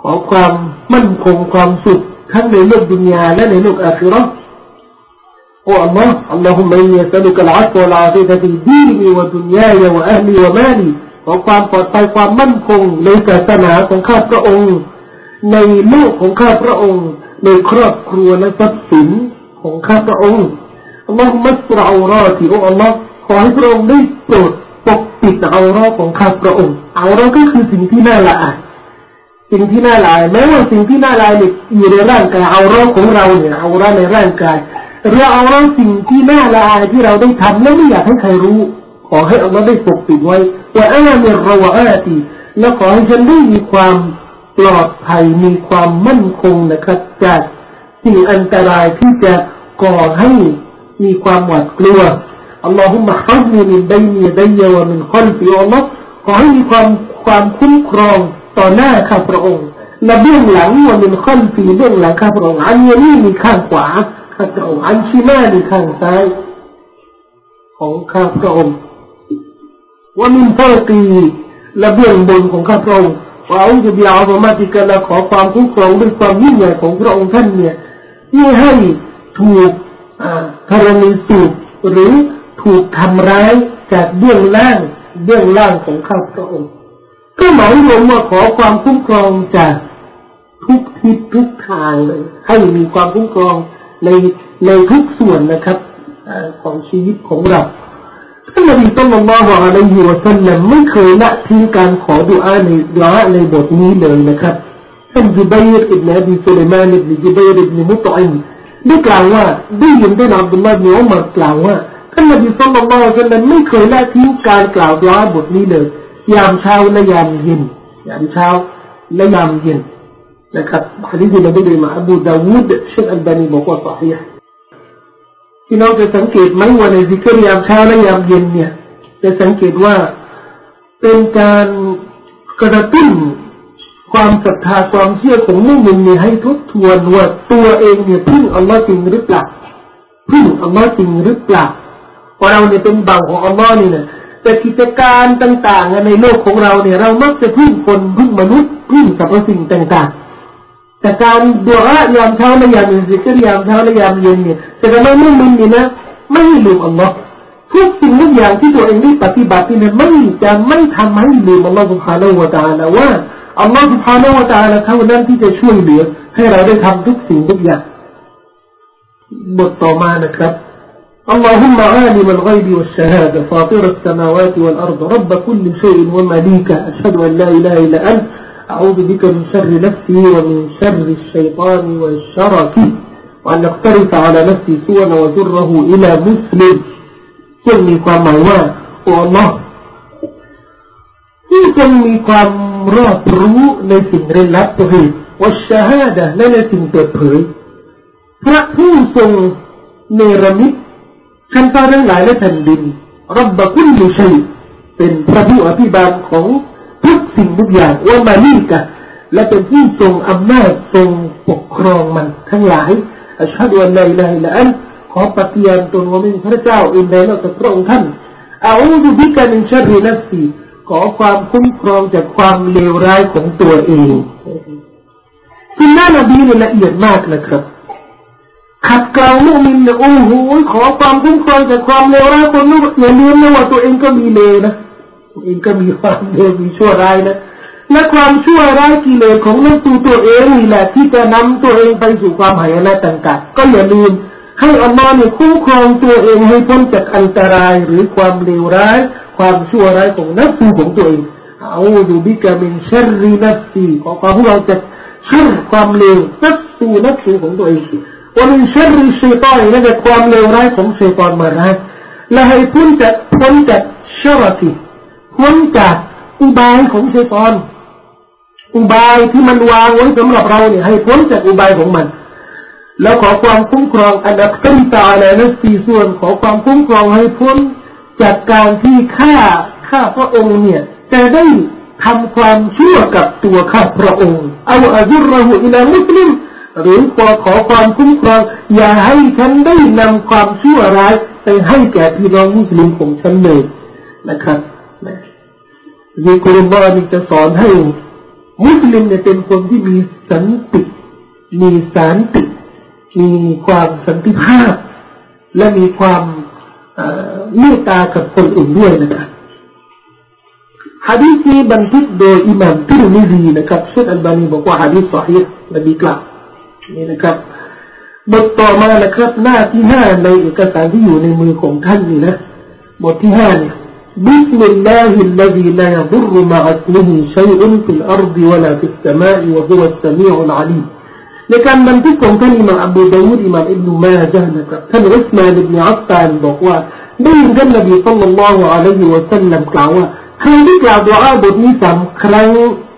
ขอความมั่นคงความสุขทั้งในโลกดุนยาและในโลกอาคิเราะห์โอ้อัลลอฮ์อัลลอฮุมะอินนัสอัลุกะลอัฟวะลอาฟิยะะฟิดดีนีวะดุนยายะวะอะห์ลีวะมาลีขอความปลอดภัยความมั่นคงในศาสนาของข้าพระองค์ในโลกของข้าพระองค์ในครอบครัวและทรัพย์สินของข้าพระองค์อัลลอฮุมัสรอเอาเราะติโอ้อัลลอฮ์ขอให้พระองค์ได้โปรดปกปิดเอาเราะของข้าพระองค์เอาเราะก็คือสิ่งที่น่าละอายสิ่งที่น่าละอายแม้ว่าสิ่งที่น่าละอายอยู่ในร่างกายเอาเราะของเราเนี่ยเอาเราะในร่างกายหรือเอาเราะสิ่งที่น่าละอายที่เราได้ทำและไม่อยากให้ใครรู้ขอให้อัลลอฮ์ได้ปกปิดไว้ว่าอามิรเราะอาติและขอให้ฉันได้มีความปลอดภัยมีความมั่นคงนะครับจากสิ่งอันตรายที่จะก่อให้มีความหวาดกลัวอัลลอฮุมะฮัฟนีมินบัยนียดัยยวะมินคัลฟีอัลลอฮ์ขอให้มีความคุ้มครองต่อหน้าข้าพระองค์และเบื้องหลังวะมินคัลฟีเบื้องหลังข้าพระองค์อันยามีมีข้างขวาข้าพระองค์อันชิมาลีข้างซ้ายของข้าพระองค์ว่ามินฟาวกีและเบื้องบนของข้าพระองค์ว่าอัลลอฮฺบิอาซอมาติกะและขอความคุ้มครองด้วยความยิ่งใหญ่ของพระองค์ท่านเนี่ยไม่ให้ถูกธรณีสูบหรือถูกทำร้ายจากเบื้องล่างของข้าพระองค์ก็หมายรวมว่าขอความคุ้มครองจากทุกทิศทุกทางเลยให้มีความคุ้มครองในทุกส่วนนะครับของชีวิตของเราท่านนบีศ็อลลัลลอฮุอะลัยฮิวะซัลลัมไม่เคยละทิ้งการขอดุอาในบทนี้เลยนะครับท่านจุบัยร์อิบนุอบีซุลัยมานอิบนุจุบัยร์อิบนุมุตอิมได้กล่าวว่าได้ยินท่านอับดุลลอฮ์อิบนุอุมัรกล่าวว่าท่านนบีศ็อลลัลลอฮุอะลัยฮิวะซัลลัมไม่เคยละทิ้งการกล่าวดุอาบทนี้เลยยามเช้าและยามเย็นยามเช้าและยามเย็นนะครับหะดีษนี้ได้มาอบูดาวูดเชคอัลบานีบอกว่าصحيحพี่น้องจะสังเกตไหมว่าในซิกร์ยามเช้าและยามเย็นเนี่ยจะสังเกตว่าเป็นการกระตุ้นความศรัทธาความเชื่อของมุสลิมให้ทบทวนว่าตัวเองเนี่ยพึ่งอัลลอฮ์จริงหรือเปล่าพึ่งอัลลอฮ์จริงหรือเปล่าเพราะเราเนี่ยเป็นบ่าวของอัลลอฮ์นี่นะแต่กิจการต่างๆในโลกของเราเนี่ยเรามักจะพึ่งคนพึ่งมนุษย์พึ่งสรรพสิ่งต่างๆแต่การดุอาะยามเช้าและยามเย็นซิกร์ยามเช้าและยามเย็นเนี่ยจะทำให้มุสลิมนี่นะไม่ลืมอัลลอฮ์ทุกสิ่งทุกอย่างที่ตัวเองได้ปฏิบัติเนี่ยไม่ทำให้ลืมอัลลอฮ์ سبحانه และ تعالى ว่าอัลลอฮ์ سبحانه และ تعالى เท่านั้นที่จะช่วยเหลือให้เราได้ทำทุกสิ่งทุกอย่างบทต่อมานะครับ اللهم عالم الغيب والشهادة فاطر السماوات والأرض رب كل شيء ومليكه أشهد أن لا إله إلا أنت أعوذ بك من شر نفسي ومن شر الشيطان والشرك وأن أقترف على نفسي سوءا وجره إلى مسلم ซึ่งมีความหมายว่าโอ้ Allah ที่ทรงมีความรอบรู้ในสิ่งเร้นลับตัวเองวัชชะฮาดะและในสิ่งเปิดเผยพระผู้ทรงเนรมิตชั้นฟ้าทั้งหลายและแผ่นดินรับบะกุลลิชัยเป็นพระผู้อภิบาลของทุกสิ่งทุกอย่างวะมาลีกะและเป็นผู้ทรงอำนาจทรงปกครองมันทั้งหลายอัชฮะดุอัลลอฮฺอิลาฮะอิลลัลลอฮฺขอปฏิญาณตนว่าไม่มีพระเจ้าอื่นใดนอกจากพระองค์ท่านอาอูซุบิกะมินชัรรินัฟซีขอความคุ้มครองจากความเลวร้ายของตัวเองสุนนะนบีนี่ละเอียดมากนะครับขัดเกลามุมินเนี่ยโอ้โหขอความคุ้มครองจากความเลวร้ายคนนู้นอย่าลืมนะว่าตัวเองก็มีเลวนะตัวเองก็มีความเลวมีชั่วร้ายนะและความชั่วร้ายกิเลสของนักตัวเองนี่แหละที่จะนำตัวเองไปสู่ความหายนะต่างๆก็อย่าลืมให้อัลลอฮ์เนี่ยคุ้มครองตัวเองให้พ้นจากอันตรายหรือความเลวร้ายความชั่วร้ายของนักสู้ของตัวเองเอาดูบิกะมินชัรรินัฟซีขอความพวกเราจะชัรความเลวนักสู้ของตัวเองว่ามินชัรริชัยฏอนนั่นคือความเลวร้ายของชัยฏอนมาร้ายและให้พ้นจากชัรติพ้นจากอุบายของชัยฏอนอุบายที่มันวางไว้สำหรับเราเนี่ยให้พ้นจากอุบายของมันแล้วขอความคุ้มครองอันดับต้นตาและนักสีส่วนขอความคุ้มครองให้พ้นจากการที่ข้าพระองค์เนี่ยจะได้ทำความชั่วกับตัวข้าพระองค์เอาอัจุรหูอิลามุสลิมหรือขอความคุ้มครองอย่าให้ฉันได้นำความชั่วร้ายไปให้แก่พี่น้องมุสลิมของฉันเลยนะครับซิกรุลลอฮ์นี่จะสอนให้มุสลิมเนี่ยเป็นคนที่มีสันติมีสันติมีความสันติภาพและมีความเมตตากับคนอื่นด้วยนะครับหะดีษนี้บันทึกโดยอิหม่ามติรมิซีนะครับเชคอัลบานีบอกว่าหะดีษซอฮีฮ์นบีกล่าวนี่นะครับบทต่อมานะครับหน้าที่5ในเอกสารที่อยู่ในมือของท่านนี่นะบทที่5เนี่ยบิสมิลลาฮิลลซีลายัดุรมะอัสมิฮิชัยอุนฟิลอัรฎิวะลาฟิสสมาอิวะฮุวัสสมีอุลอะลีมในการบันทึกของท่านอิหม่ามอบูดาวูดอิหม่ามอิบนุมาญะห์นะครับท่านอุสมานอิบนุอัฟฟานบอกว่าได้ยินท่านนบีศ็อลลัลลอฮุอะลัยฮิวะซัลลัมกล่าวว่าใครที่กล่าวดุอาบทนี้3 ครั้ง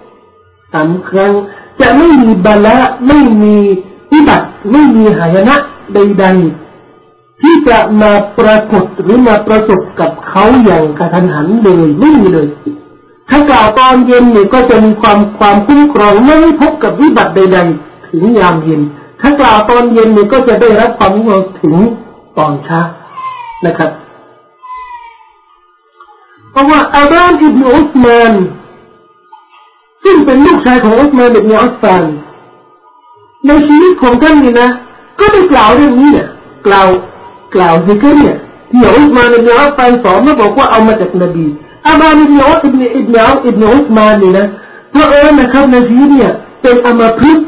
จะไม่มีบาละไม่มีวิบัติไม่มีหายนะใดๆที่จะมาปรากฏหรือมาประสบกับเขาอย่างกระทันหันเลยไม่มีเลยถ้ากล่าวตอนเย็นเนี่ยก็จะมีความคุ้มครองไม่พบกับวิบัติใดๆถึงยามเย็นถ้ากล่าวตอนเย็นเนี่ยก็จะได้รับความคุ้มครองถึงตอนเช้านะครับเพราะว่าอาบานอิบนุอุสมานซึ่งเป็นลูกชายของอุสมานอิบนุอัฟฟานในชีวิตของท่านนี่นะก็ได้กล่าวเรื่องนี้เนี่ยกล่าวซิกร์เนี่ยที่อุสมานอิบนุอัฟฟานสอนมาบอกว่าเอามาจากนบีอาบานอิบนุอุสมานนี่นะเพราะนะครับในชีวิตเนี่ยเป็นอัมพฤกษ์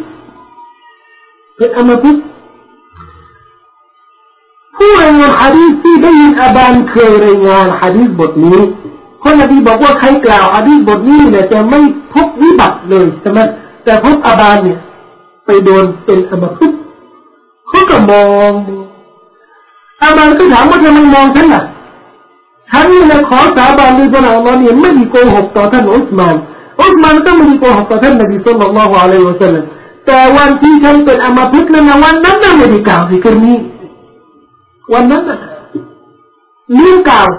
ผู้รายงานหะดีษที่ได้ยินอาบานเคยรายงานหะดีษบทนี้เพราะนบีบอกว่าใครกล่าวหะดีษบทนี้เนี่ยจะไม่พบวิบัติเลยใช่ไหมแต่พบอาบานเนี่ยไปโดนเป็นอัมพฤกษ์เขาก็มองอาบานก็ถามว่าทำไมมองฉันล่ะฉันเนี่ยขอสาบานด้วยพระอัลลอฮ์เนี่ยไม่มีโกหกต่อท่านอุสมานต้องไม่มีโกหกต่อท่านนบีศ็อลลัลลอฮุอะลัยฮิวะซัลลัมแต่วันที่ฉันเป็นอัมพฤกษ์นั้นวันนั้นไม่ได้กล่าวซิกร์นี้วันนั้นลืมกล่าว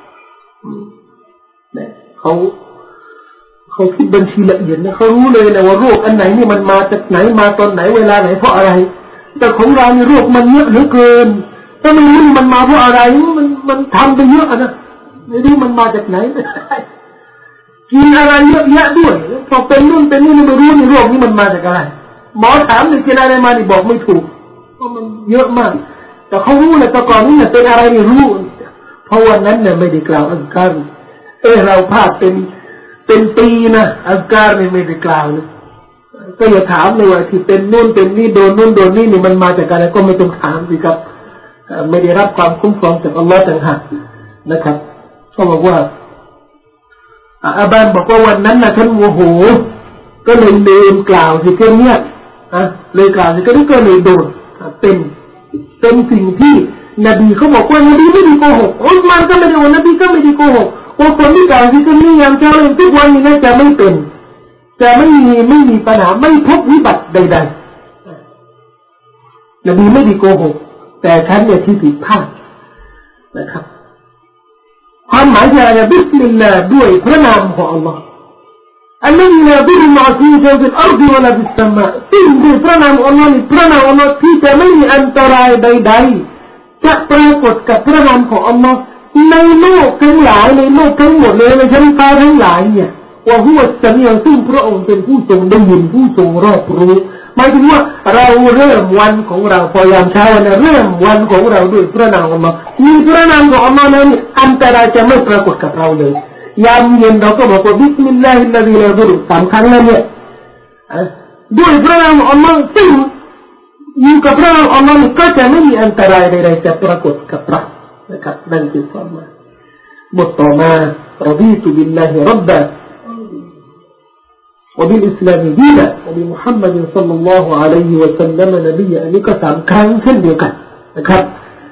เนี่ยเขาคิดบัญชีละเอียดนะเขารู้เลยนะว่าโรคอันไหนนี่มันมาจากไหนมาตอนไหนเวลาไหนเพราะอะไรแต่ของเราเนี่ยโรคมันเยอะเหลือเกินถ้าไม่รู้มันมาเพราะอะไรมันทำไปเยอะนะไม่รู้มันมาจากไหนกินอะไรเยอะแยะด้วยพอเป็นนู่นเป็นนี่ไม่รู้นี่โรคนี้มันมาจากอะไรหมอถามหรือกินอะไรมานี่บอกไม่ถูกเพราะมันเยอะมากแต่เขารู้แหละแต่ก่อนนี้เนี่ยเป็นอะไรไม่รู้เพราะวันนั้นเนี่ยไม่ได้กล่าวอัซการเราพลาดเป็นปีนะอัซการเนี่ยไม่ได้กล่าวเลยก็อย่าถามเลยว่าที่เป็นนู่นเป็นนี่โดนนู่นโดนนี่นี่มันมาจากอะไรก็ไม่ต้องถามสิครับไม่ได้รับความคุ้มครองจากอัลลอฮ์ต่างหากนะครับเขาบอกว่าอาบานบอกว่าวันนั้นนะท่านโมโหก็เลยลืมกล่าวสิเพื่อนเนี่ยเลยกล่าวสิก็เลยโดนเป็นสิ่งที่นบีเขาบอกว่านบีไม่ได้โกหกอุสมานก็ไม่ได้ว่านบีก็ไม่ได้โกหกว่าคนที่กล่าวสิก็นิยามเจ้าเองทุกวันนี้นะจะไม่เป็นจะไม่มีปัญหาไม่พบวิบัติใดๆนบีไม่ได้โกหกแต่ฉันเนี่ยที่ผิดพลาดนะครับความหมายคืออะไรบิสมิลลาห์ด้วยพระนามของอัลลอฮ์อันนั้นเนี่ยบิลมาซีจะเป็นอัลลอฮ์วะลาบิสสมาซึ่งด้วยพระนามของอัลลอฮ์นี่พระนามของอัลลอฮ์ที่จะไม่มีอันตรายใดๆจะปรากฏกับพระนามของอัลลอฮ์ในโลกทั้งหลายในโลกทั้งหมดเลยในชั้นฟ้าทั้งหลายเนี่ยว่าฮุวัสสมีอซึ่งพระองค์เป็นผู้ทรงได้ยินผู้ทรงรอบรู้หมายถึงว่าเราเริ่มวันของเราพอยามเช้าเนี่ยเริ่มวันของเราด้วยพระนามของอัลลอฮ์มีพระนามของอัลลอฮ์นั้นอันตรายจะไม่ปรากฏกับเราเลยยามเย็นเราก็บอกว่าบิสมิลลาฮิลลาฮิลาดุร3 ครั้งแล้วเนี่ยด้วยพระนามของอัลลอฮ์ซึ่งอยู่กับพระนามของอัลลอฮ์ก็จะไม่มีอันตรายใดๆจะปรากฏกับเรานะครับนั่นคือความหมายบทต่อมารดีตุบิลลาฮิร็อบบะوبالإسلام دينا وبمحمد صلى الله عليه وسلم نبيا อันนี้ก็3 ครั้งเช่นเดียวกันนะครับ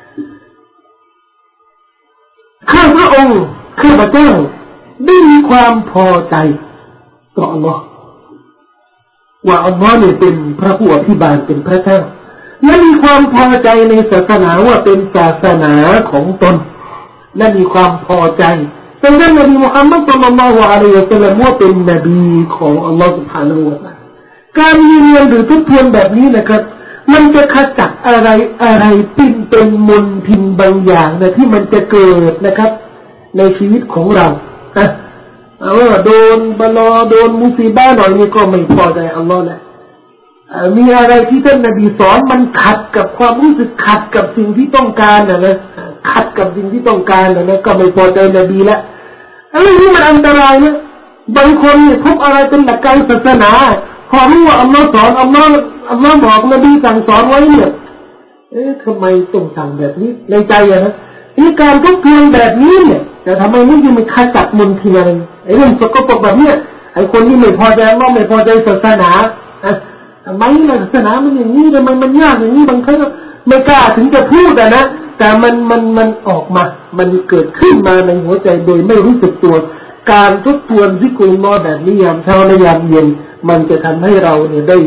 ข้าพระองค์ข้าพเจ้าได้มีความพอใจต่ออัลลอฮ์ว่าอัลลอฮ์เนี่ยเป็นพระผู้อภิบาลเป็นพระเจ้าและมีความพอใจในศาสนาว่าเป็นศาสนาของตนและมีความพอใจแต่ท่านนบีมุฮัมมัดศ็อลลัลลอฮุอะลัยฮิวะซัลลัมว่าเป็นนบีของอัลลอฮ์ سبحانه และ تعالى การยืนยันหรือทบทวนแบบนี้นะครับมันจะขจัดอะไรเป็นมลทินบางอย่างนะที่มันจะเกิดนะครับในชีวิตของเราโดนบลอโดนมุซีบะห์หน่อยนี่ก็ไม่พอใจอัลลอฮ์แหละมีอะไรที่ท่านนบีสอนมันขัดกับความรู้สึกขัดกับสิ่งที่ต้องการนะขัดกับสิ่งที่ต้องการนะก็ไม่พอใจนบีละอะไรนี่มันอันตรายนะบางคนเนี่ยพบอะไรเป็นหลักการศาสนาพอรู้ว่าอัลลอฮ์สอนอัลลอฮ์บอกนบีสั่งสอนไว้เนี่ยทำไมต้องสั่งแบบนี้ในใจนะนี่การทบทวนแบบนี้เนี่ยแต่ทำไมไม่ยังไม่ขจัดมลทินอะไรไอ้เรื่องสกปรกแบบเนี้ยไอ้คนที่ไม่พอใจอัลลอฮ์ไม่พอใจศาสนาทำไมศาสนามันอย่างนี้ทำไมมันยากอย่างนี้บางครั้งไม่กล้าถึงจะพูดนะแต่มันออกมามันเกิดขึ้นมาในหัวใจโดยไม่รู้สึกตัวการทบทวนซิกรุลลอฮ์แบบนี้ยามเช้าและยามเย็นมันจะทำให้เราเนี่ยได้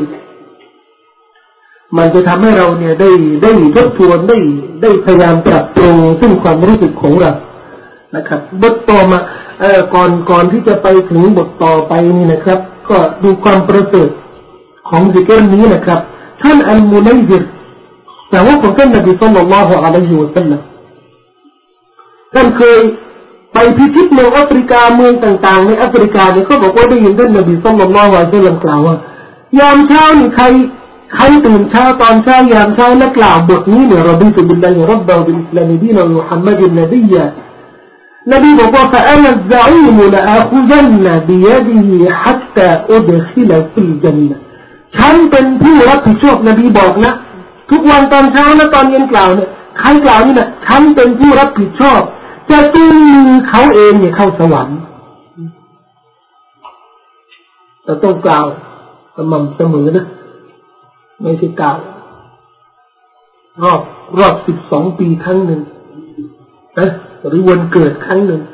ทบทวนได้พยายามปรับปรุงซึ่งความรู้สึกของเรานะครับบทต่อมาก่อนที่จะไปถึงบทต่อไปนี่นะครับก็ดูความประเสริฐของซิกรนี้นะครับท่านอัลมุนัยซิรแต่ว่าของท่านนบีศ็อลลัลลอฮุอะลัยฮิวะซัลลัมท่านเคยไปพิชิตเมืองแอฟริกาเมืองต่างๆในแอฟริกาเนี่ยเขาบอกว่าได้ยินท่านนบีศ็อลลัลลอฮุอะลัยฮิวะซัลลัมกล่าวว่ายามเช้านี่ใครตื่นเช้าตอนเช้ายามเช้าและกล่าวบทนี้เนี่ยรบีตุบิลลาฮิร็อบบะบิลอิสลามดีนะมุฮัมมัดนบีนบีบอกว่า فأنا الزعيم لآخذن بيده حتى أدخل في الجنة ฉันเป็นผู้รับผิดชอบนบีบอกนะทุกวันตอนเช้าและตอนเย็นกล่าวเนี่ยใครกล่าวนี่นะฉันเป็นผู้รับผิดชอบจะจูงมือเขาเองเนี่ยเข้าสวรรค์แต่ต้องกล่าวสม่ำเสมอนะไม่ใช่กล่าวรอบ12 ปีครั้งหนึ่งหรือวันเกิดครั้งหนึ่ง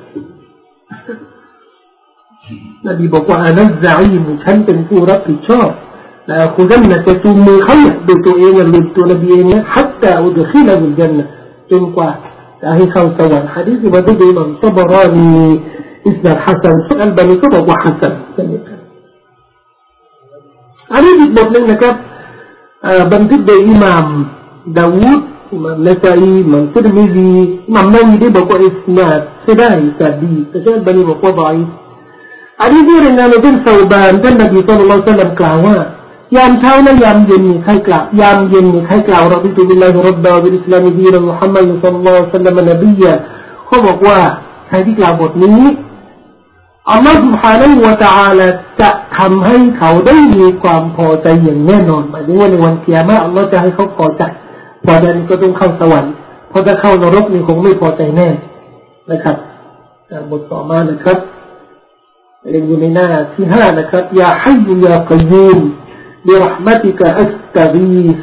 นบีบอกว่าอานัซซะอีมฉันเป็นผู้รับผิดชอบและคุณนั่นจะจูงมือเขาโดยตัวเองหรือตัวนบีเองนะฮัตตาอุดขิลบุลจันนะจนกว่าจะให้เข้าสวรรค์หะดีษบันทึกโดยอิหม่ามฏบะรานีอิสนาดฮัสซันอัลบานีก็บอกว่าฮัสซันอันนี้อีกบทหนึ่งนะครับบันทึกโดยอิหม่ามดาวูดอิหม่ามนะซาอีอิหม่ามติรมิซีอิหม่ามนาวีได้บอกว่าอิสนาดใช้ได้แต่ดีแต่อัลบานีบอกว่าฎออีฟอันนี้ที่รายงานโดยท่านซอบานท่านนบีศ็อลลัลลอฮุอะลัยฮิวะซัลลัมกล่าวว่ายามเช้าและยามเย็นนี่ใครกล่าวยามเย็นนี่ใครกล่าวรบีตุบิลลาฮิร็อบบะบิลอิสลามดีนะมุฮัมมัดศ็อลลัลลอฮุอะลัยฮิวะซัลลัมนบียะเขาบอกว่าใครที่กล่าวบทนี้อัลลอฮฺ سبحانه และ تعالى จะทำให้เขาได้มีความพอใจอย่างแน่นอนหมายถึงว่าในวันกิยามะฮ์อัลลอฮฺจะให้เขาพอใจพอใจนี้ก็ต้องเข้าสวรรค์พอจะเข้านรกนี่คงไม่พอใจแน่นะครับบทต่อมานะครับเรียนอยู่ในหน้าที่5นะครับยาฮัยยูยากัยยูมบิเราะห์มะติกะอัสตะฆีษ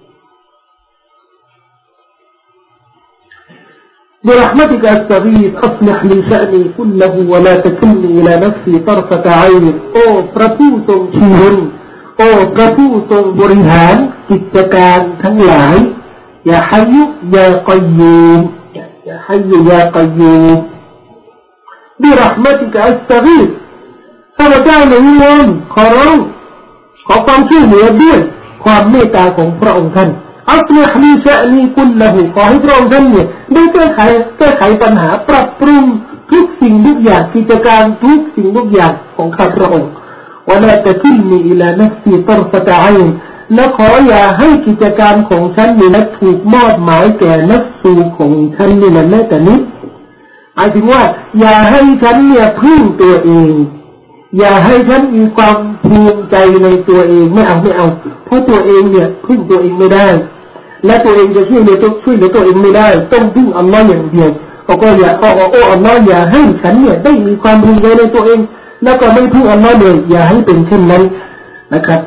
برحمتك أستغيث أصلح لي شأني كله ولا تكلني إلى نفسي طرفة عينโอ้พระผู้ทรงชีวิตโอ้พระผู้ทรงบริหารกิจการทั้งหลายยาฮัยยุยากัยยูมยาฮัยยุยากัยยูมبرحمتك أستغيثข้าพเจ้าหนุนนขอร้องขอความช่วยเหลือด้วยความเมตตาของพระองค์ท่านอัศลิฮลีชะนีกุลละหูขอให้พระองค์ท่านเนี่ยได้แก้ไขปัญหาปรับปรุงทุกสิ่งทุกอย่างกิจการทุกสิ่งทุกอย่างของข้าพระองค์วะลาตะกิลนีอิลานัฟซีตรฟะตะอินและขออย่าให้กิจการของฉันนี่นะถูกมอบหมายแก่นัฟซูของฉันนี่นะแม้แต่นิดหมายถึงว่าอย่าให้ฉันเนี่ยพึ่งตัวเองอย่าให้ฉันมีความภูมิใจในตัวเองไม่เอาเพราะตัวเองเนี่ยพึ่งตัวเองไม่ได้และตัวเองจะช่วยเหลือตัวเองไม่ได้ต้องพึ่งอัลลอฮ์อย่างเดียวเขาก็อย่าอัลลอฮ์อย่าให้ฉันเนี่ยได้มีความภูมิใจในตัวเองแล้วก็ไม่พึ่งอัลลอฮ์เลยอย่าให้เป็นเช่นนั้นนะครับ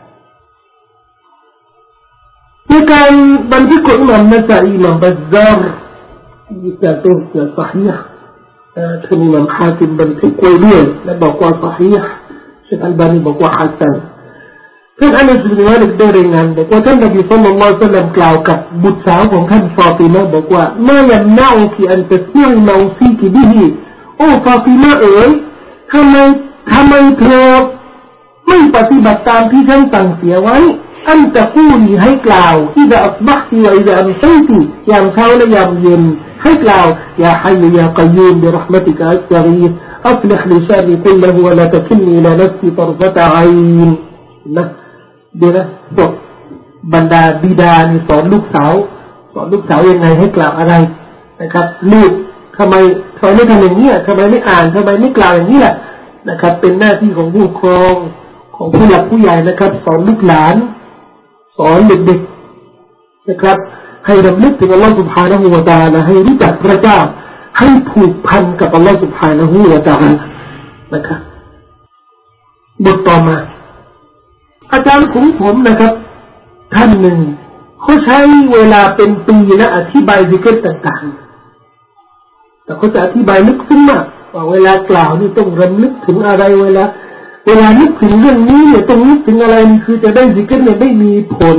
ในการบันทึกของอิหม่ามนะซาอีอิหม่ามบัซซาร์ที่จะเป็นซอฮีฮ์ท่านอิหม่ามฮาคิมบันทึกไว้ด้วยและบอกว่าซอฮีฮ์เชคอัลบานีบอกว่าฮัสซันท่านอานัสบินมาลิกได้รายงานบอกว่าท่านนบีศ็อลลัลลอฮุอะลัยฮิวะซัลลัมกล่าวกับบุตรสาวของท่านฟาติมาบอกว่ามายัมนะอุกิอันตัสมิอมาอุซีกิบิฮิโอ้ฟาติมาเอ๋ยทำไมเธอไม่ปฏิบัติตามที่ฉันสั่งเสียไว้อันจะพูดให้กล่าวอิซาอัศบะฮ์ติวะอิซาอัมซัยติยามเช้าและยามเย็นให้กล่าวยาฮัยยูยากัยยูมบิเราะห์มะติกะอัสตะฆีษ أصلح لشأني كله ولا تكلني إلى نفسي طرفة عين นะดูนะจบบรรดาบิดานี่สอนลูกสาวยังไงให้กล่าวอะไรนะครับลูกทำไมไม่ทำอย่างนี้ทำไมไม่อ่านทำไมไม่กล่าวอย่างนี้แหละนะครับเป็นหน้าที่ของผู้ปกครองของผู้หลักผู้ใหญ่นะครับสอนลูกหลานสอนเด็กๆนะครับให้รำลึกถึงอัลลอฮฺ سبحانه และ تعالى ให้รู้จักพระเจ้าให้ผูกพันกับอัลลอฮฺ سبحانه และ تعالى นะครับบทต่อมาอาจารย์ของผมนะครับท่านหนึ่งเขาใช้เวลาเป็นปีนะอธิบายซิกร์ต่างๆแต่เขาจะอธิบายลึกซึ้งมากว่าเวลากล่าวนี่ต้องรำลึกถึงอะไรเวลานึกถึงเรื่องนี้เนี่ยต้องนึกถึงอะไรนี่คือจะได้ซิกร์เนี่ยได้มีผล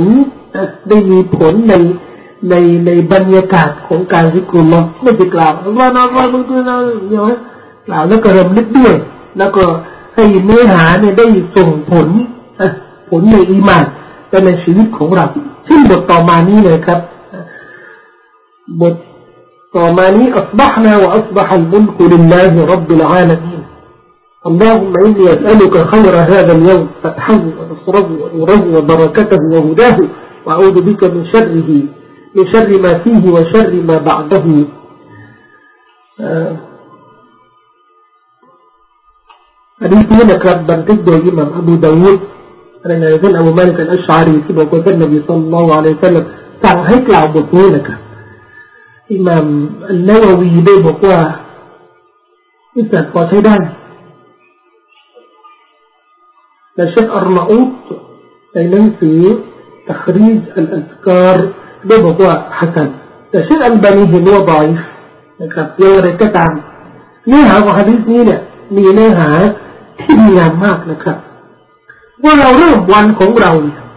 ในบรรยากาศของการซิกรุลลอฮ์ไม่ใช่กล่าวว่านะว่ามึงคือนะอย่างนี้กล่าวแล้วก็รำลึกด้วยแล้วก็ให้เนื้อหาเนี่ยได้ส่งผลในอีหม่านแต่ในชีวิตของเราเช่นบทต่อมานี้เลยครับบทต่อมานี้ أصبحنا وأصبح الملك لله رب العالمين اللهم إني أسألك خير هذا اليوم فتحه ونصره ونوره وبركته وهداه وأعوذ بك من شره من شر ما فيه وشر ما بعدهอันนี้นะครับบันทึกโดยอิหม่ามอบูดาวูดอะไรนะท่านอบูมัลิกอัลอัชอารีที่บอกว่าท่านนบีศ็อลลัลลอฮุอะลัยฮิวะซัลลัมสั่งให้กล่าวบทนี้นะครับอิหม่ามอันนะวะวีได้บอกว่าอิสระพอใช้ได้และเชคอัลมาอูดในหนังสือตัครีจอัลอัซการได้บอกว่าฮัสันแต่เชคอัลบานีเห็นว่าฎออีฟนะครับอย่างไรก็ตามเนื้อหาของหะดีษนี้เนี่ยมีเนื้อหาที่ดีงามมากนะครับว่าเราเริ่มวันของเรา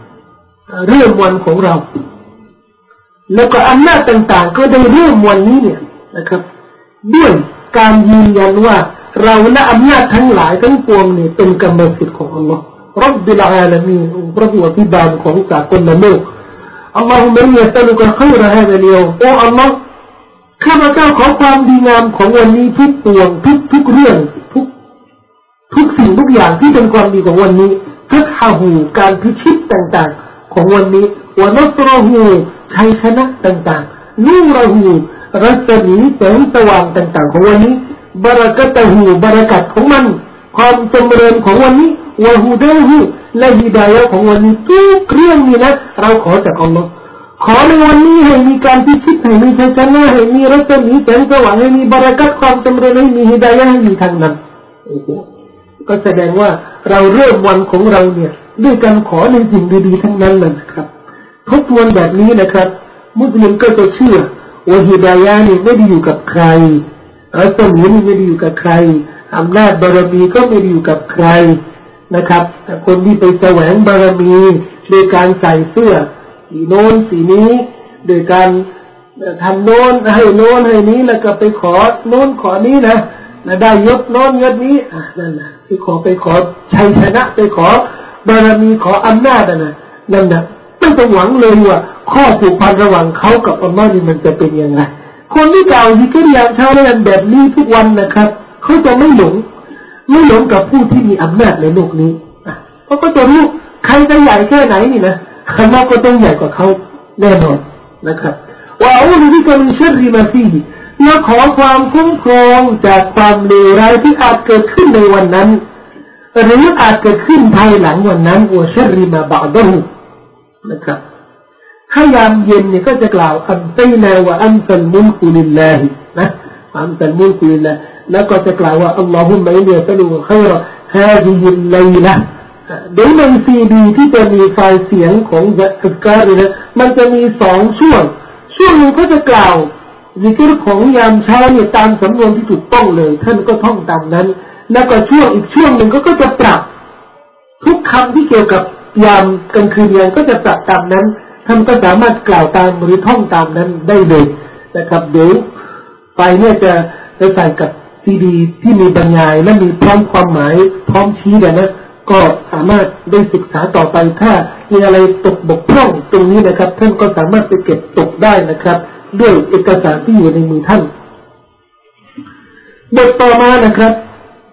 แล้วก็อำนาจต่างๆก็ได้เริ่มวันนี้เนี่ยนะครับด้วยการยืนยันว่าเราและอำนาจทั้งหลายทั้งปวงเนี่ยเป็นกรรมสิทธิ์ของอัลลอฮ์ร็อบบิลอาลามีนพระผู้อภิบาลของสากลโลกอัลลอฮุมะอินนัสลุกะค็อยรฮาซาลยอมโอ้อัลลอฮ์ข้าพเจ้าขอความดีงามของวันนี้ทุกปวงทุกเรื่องทุกสิ่งทุกอย่างที่เป็นความดีของวันนี้ฟัตฮะฮูการพิชิตต่างๆของวันนี้วะนัศรฮูชัยชนะต่างๆนูรฮูรัศมีแสงสว่างต่างๆของวันนี้บารากะตะฮูบารกัตของมันความจำเริญของวันนี้วะฮูดาฮูและฮิดายะห์ของวันนี้ทุกเรื่องนี้นะเราขอจากอัลลอฮ์ขอในวันนี้ให้มีการพิชิตให้มีชัยชนะให้มีรัศมีแสงสว่างให้มีบารกัตความจำเริญให้มีฮิดายะห์ให้มีทางนั้นก็แสดงว่าเราเริ่มวันของเราเนี่ยด้วยการขอในสิ่งดีๆทั้งนั้นเลยครับทบทวนแบบนี้นะครับมุสลิมก็จะเชื่อว่าฮิดายะห์นี่ไม่ได้อยู่กับใครรัศมีนี่ไม่ได้อยู่กับใครอำนาจบารมีก็ไม่ได้อยู่กับใครนะครับแต่คนที่ไปแสวงบารมีโดยการใส่เสื้อสีโน้นสีนี้โดยการทำโน้นให้โน้นให้นี้แล้วก็ไปขอโน้นขอนี้นะได้ยศโน้นยศนี้นั่นนะที่ไปขอชัยชนะไปขอบารมีขออำนาจนั่นนะไม่ต้องหวังเลยว่าข้อผูกพันระหว่างเขากับอัลลอฮ์นี่มันจะเป็นยังไงคนที่กล่าวซิกร์ยามเช้าและยันแบบนี้ทุกวันนะครับเขาจะไม่หลงกับผู้ที่มีอำนาจในโลกนี้เขาก็จะรู้ใครจะใหญ่แค่ไหนนี่นะอัลลอฮ์ก็ต้องใหญ่กว่าเขาแน่นอนนะครับว่าอูซุบิกะมินชัรริมาฟีฮิและขอความคุ้มครองจากความเลวร้ายที่อาจเกิดขึ้นในวันนั้นหรืออาจเกิดขึ้นภายหลังวันนั้นวะชัรริมาบะอ์ดะฮูนะครับถ้ายามเย็นเนี่ยก็จะกล่าวอัมตัยนาวะอัมตัลมุลกุลิลลาฮินะอัมตัลมุลกุลิลลาฮแล้วก็จะกล่าวว่าอัลลอฮุมะอินนีอัสอะลุกะค็อยรฮาซิฮิลไลละโดยในซีดีที่จะมีไฟล์เสียงของอัซการ์นะมันจะมี2ช่วงนึงก็จะกล่าวซิกร์ของยามเช้าเนี่ยตามสำนวนที่ถูกต้องเลยท่านก็ท่องตามนั้นแล้วก็อีกช่วงนึงก็จะปรับทุกคำที่เกี่ยวกับยามกลางคืนยามก็จะปรับตามนั้นท่านก็สามารถกล่าวตามหรือท่องตามนั้นได้เลยนะครับเดี๋ยวไฟเนี่ยจะใส่กับซีดีที่มีบรรยายและมีพร้อมความหมายพร้อมชี้เลยนะก็สามารถได้ศึกษาต่อไปถ้ามีอะไรตกบกพร่องตรงนี้นะครับท่านก็สามารถไปเก็บตกได้นะครับด้วยเอกสารที่อยู่ในมือท่านบทต่อมานะครับ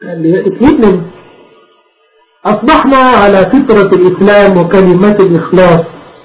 เหลืออีกนิดหนึ่งأصبحنا على فطرة الإسلام وكلمة الإخلاص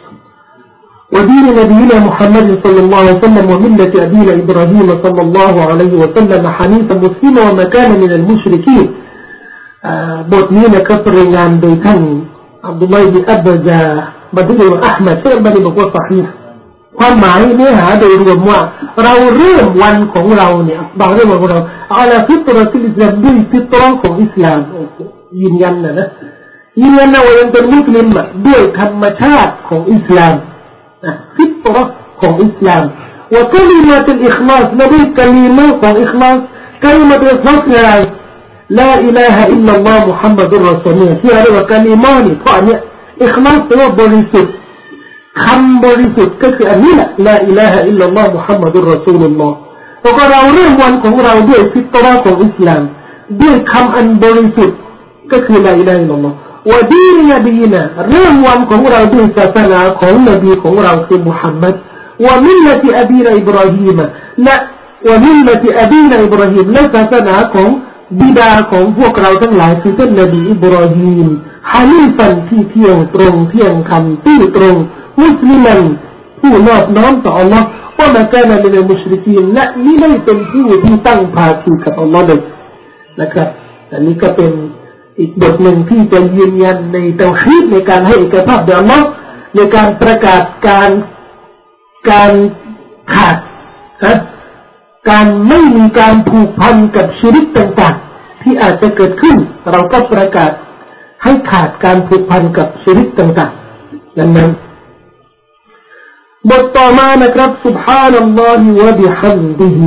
ودين نبينا محمد صلى الله عليه وسلم وملة أبينا إبراهيم صلى الله عليه وسلم حنيفا مسلما وما كان من المشركين บทนี้นะครับรายงานโดยท่านอับดุลลอฮ์บินอับบาจาบันทึกโดยอะห์มัดเชคบันทึกบอกว่าซอฮีห์ความหมายเนื้อหาโดยรวมว่าเราเริ่มวันของเราเนี่ยบางเรื่องของเราเอาละฟิตรตุลอิสลามด้วยฟิตรของอิสลามยืนยันนะยืนยันว่ายังเป็นมุสลิมด้วยธรรมชาติของอิสลามฟิตรของอิสลามว่าคำว่าอิคลาสและด้วยคำว่าของอิคลาสคำว่าอิคลาสอะไรلا إله إلا الله محمد رسول الله ที่เรียกว่าคำว่านี่เพราะอันเนี้ยอิคลาสแปลว่าบริสุทธิ์คำบริสุทธิ์ก็คืออันนี้แหละ لا إله إلا الله محمد رسول الله แล้วก็เราเริ่มวันของเราด้วยฟิตรของอิสลามด้วยคำอันบริสุทธิ์ก็คือ لا إله إلا الله ว่าดีนนบีนะเริ่มวันของเราด้วยศาสนาของนบีของเราคือมุฮัมมัดว่ามิลลัตอบีนาอิบราฮีมและว่ามิลลัตอบีนาอิบราฮีมและศาสนาของบิดาของพวกเราทั้งหลายคือท่านนบีอิบราฮีมฮานีฟันที่เที่ยงตรงเที่ยงคำตื้อตรงมุสลิมันผู้นอบน้อมต่ออัลลอฮ์ว่ามาการในมุชริกีนและไม่ได้เป็นผู้ที่ตั้งภาคีกับอัลลอฮ์เลยนะครับอันนี้ก็เป็นอีกบทหนึ่งที่จะยืนยันในเตาฮีดในการให้เอกภาพแด่อัลลอฮ์ในการประกาศการขาดการไม่มีการผูกพันกับชิริกต่างๆที่อาจจะเกิดขึ้นเราก็ประกาศให้ขาดการผูกพันกับชิริกต่างๆนั้นบทต่อมานะครับ سبحان الله وبحمده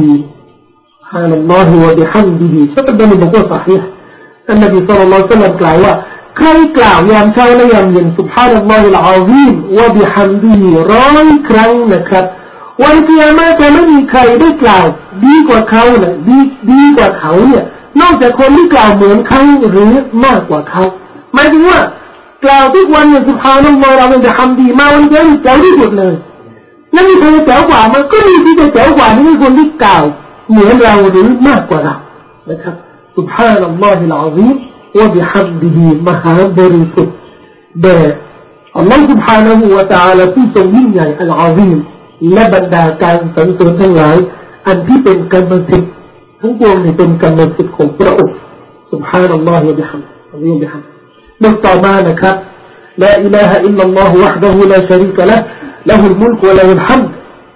سبحان الله وبحمده ซึ่งเป็นบทที่สฮีห์ท่านนบีศ็อลลัลลอฮุอะลัยฮิวะซัลลัมกล่าวว่าใครกล่าวยามเช้าและยามเย็น سبحان الله العظيم وبحمده 100 ครั้งนะครับวันกิยามะฮ์จะไม่มีใครได้กล่าวดีกว่าเขาเนี่ยดีกว่าเขาเนี่ยนอกจากคนที่กล่าวเหมือนเขาหรือมากกว่าเขาหมายถึงว่ากล่าวทุกวันเนี่ยซุบฮานัลลอฮ์เราจะทำดีมาวันเดียวเจ๋งที่สุดเลยนั่นมีใครเจ๋งกว่ามันก็มีที่จะเจ๋งกว่านี่คนที่กล่าวเหมือนเราหรือมากกว่าเรานะครับซุบฮานัลลอฮิลอะซีมวะบิฮัมดิฮิมหาบริสุทธิ์แด่อัลลอฮ์ سبحانه และ تعالى ผู้ทรงยิ่งใหญ่อัลอาซีมและบรรดาการสรรเสริญทั้งหลายอันที่เป็นกรรมสิทธิ์ทั้งปวงนี่เป็นกรรมสิทธิ์ของพระองค์ سبحان الله وبحمده บทต่อมานะครับ لا إله إلا الله وحده لا شريك له له الملك وله الحمد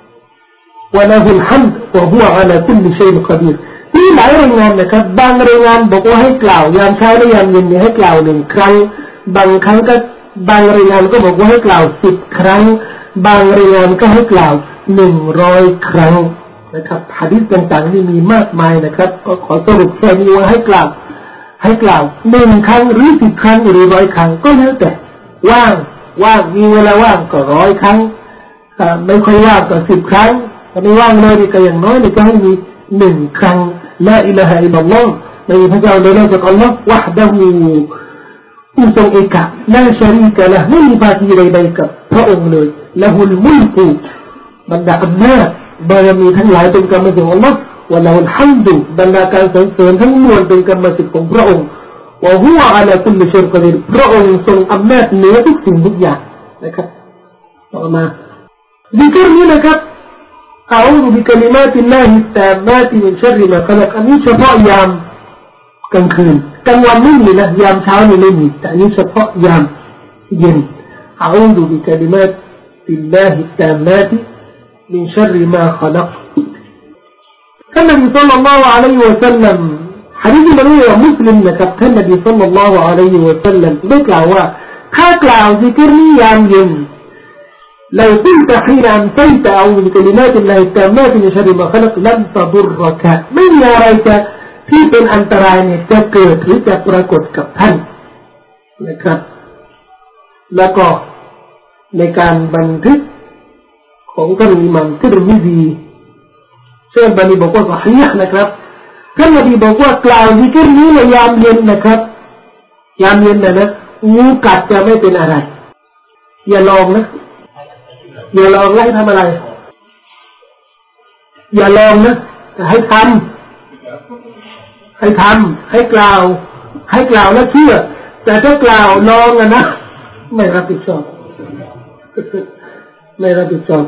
وهو على كل شيء قدير มีหลายรายงานนะครับบางรายงานบอกว่าให้กล่าวยามเช้าและยามเย็นให้กล่าว1ครั้งบางครั้งก็บางรายงานก็บอกว่าให้กล่าว10ครั้งบางรายงานก็ให้กล่าว100ครั้งนะครับหะดีษต่างๆนี่มีมากมายนะครับก็ขอสรุปแค่นี้ว่าให้กล่าว1ครั้งหรือ10ครั้งหรือ100ครั้งก็แล้วแต่ว่างมีเวลาว่างก็100ครั้งไม่ค่อยว่างก็10ครั้งถ้าไม่ว่างเลยก็อย่างน้อยก็ให้มี1ครั้งลาอิลาฮะอิลลัลลอฮ์ไม่มีพระเจ้าใดนอกจากอัลลอฮ์วะฮ์ดะฮูผู้ทรงเอกลาชะรีกะละห์ไม่มีภาคีใดๆกับพระองค์เลยละฮุลมุลกุบรรดาอำนาจบารมีทั้งหลายเป็นกรรมสิทธิ์ของอัลลอฮ์วะละฮุลฮัมดุบรรดาการสรรเสริญทั้งมวลเป็นกรรมสิทธิ์ของพระองค์วะฮุวะอะลาคุลลิชัยอินกอดีรพระองค์ทรงอำนาจเหนือทุกสิ่งทุกอย่างนะครับต่อมาดิกรนี้นะครับอะอูซุบิกะลิมาติลลาฮิตตามาติมินชัรริมาขลักอันนี้เฉพาะยามกลางคืนกลางวันไม่มีนะยามเช้านี่ไม่มีแต่อันนี้เฉพาะยามเย็นอะอูซุบิกะลิมาติลลาฮิตตามาติมินชัรริมาขลักท่านนบีศ็อลลัลลอฮุอะลัยฮิวะซัลลัมหะดีษนี้เป็นมุสลิมนะครับท่านนบีศ็อลลัลลอฮุอะลัยฮิวะซัลลัมได้กล่าวว่าถ้ากล่าวซิกรนี้ยามเย็นلو قلت حين أمسيت أعوذ بكلمات الله التامات من شر ما خلق لم تضرك ไม่มีอะไรที่เป็นอันตรายเนี่ยจะเกิดหรือจะปรากฏกับท่านนะครับแล้วก็ในการบันทึกของท่านอิหม่ามติรมิซีเชคบันีบอกว่าซอฮีห์นะครับท่านนบีบอกว่ากล่าวซิกรนี้ในยามเย็นนะครับยามเย็นนะงูกัดจะไม่เป็นอะไรอย่าลองนะอย่าลองให้ทำอะไรอย่าลองนะให้ทำให้ทำให้กล่าวแล้วเชื่อแต่ถ้ากล่าวลองนะไม่รับผิดชอบไม่รับผิดชอบ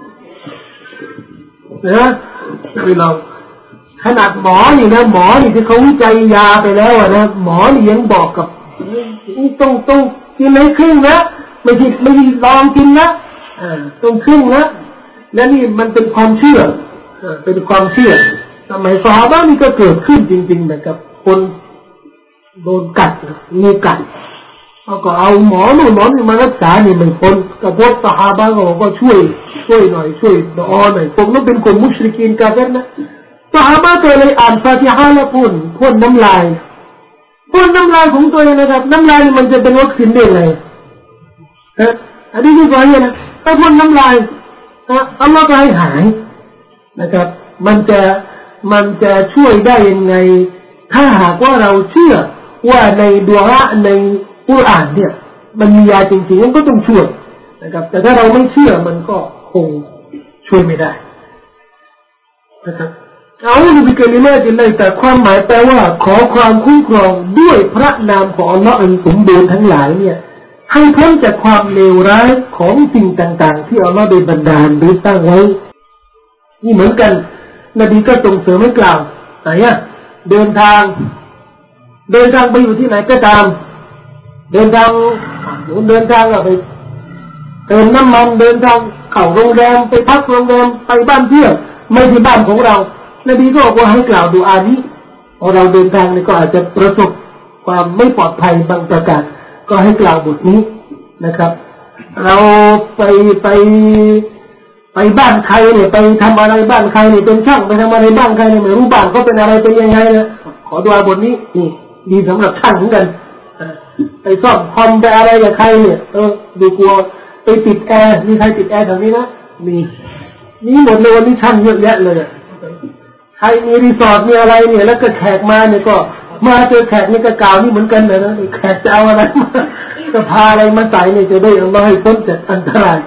นะคือเราขนาดหมอนี่นะหมอนี่ที่เขาวิจัยยาไปแล้วนะหมอนี่ยังบอกกับต้องกินให้ครึ่งนะไม่ใช่ลองกินนะต้องครึ่งนะและนี่มันเป็นความเชื่อเป็นความเชื่อสมัยซอฮาบะห์นี่ก็เกิดขึ้นจริงๆนะครับคนโดนกัดงูกัดเขาก็เอาหมอนู่นหมอนี่มารักษานี่มันคนกับพวกซอฮาบะห์ก็ช่วยหน่อยช่วยดุอาหน่อยผมนั้นเป็นคนมุชริกีนกาเฟรนะซอฮาบะห์ก็เลยอ่านฟาติฮะห์แล้วพ่นน้ำลายของตัวเองนะครับน้ำลายมันจะเป็นวัคซีนได้ไงอันนี้คืออะไรนะถ้าพ่นน้ำลายอัลลอฮฺก็ให้หายนะครับมันจะช่วยได้ยังไงถ้าหากว่าเราเชื่อว่าในดุอาในกุรอานเนี่ยมันมียาจริงๆมันก็ต้องช่วยนะครับแต่ถ้าเราไม่เชื่อมันก็คงช่วยไม่ได้นะครับเอาอุบิกลิมาติลลาฮิแต่ความหมายแปลว่าขอความคุ้มครองด้วยพระนามของอัลลอฮฺอันสมบูรณ์ทั้งหลายเนี่ยให้พ้นจากความเลวร้ายของสิ่งต่างๆที่อัลลอฮฺได้บันดาลหรือสร้างไว้นี่เหมือนกันนบีก็ส่งเสริมให้กล่าวไหนเดินทางไปอยู่ที่ไหนก็ตามเดินทางไปเติมน้ำมันเดินทางเข้าโรงแรมไปพักโรงแรมไปบ้านเพื่อนไม่ที่บ้านของเรานบีก็บอกว่าให้กล่าวดุอานี้พอเราเดินทางนี่ก็อาจจะประสบความไม่ปลอดภัยบางประการก็ให้กล่าวบทนี้นะครับเราไปบ้านใครเนี่ยไปทำอะไรบ้านใครเนี่ยเป็นช่างไปทำอะไรบ้านใครเนี่ยไม่รู้บ้านเขาเป็นอะไรเป็นยังไงนะขอดุอาบทนี้นี่ดีสำหรับช่างเหมือนกันไปซ่อมคอมไปอะไรกับใครเนี่ยดูกลัวไปติดแอร์มีใครติดแอร์แถวนี้นะมีหมดเลยวันนี้ช่างเยอะแยะเลยใครมีรีสอร์ทมีอะไรเนี่ยแล้วก็แขกมาเนี่ยก็มาเจอแขกนี่ก็กล่าวนี่เหมือนกันเลยนะแขกจะเอาอะไรมาจะพาอะไรมาใส่เนี่ยจะได้เอามาให้พ้นจากอันตราย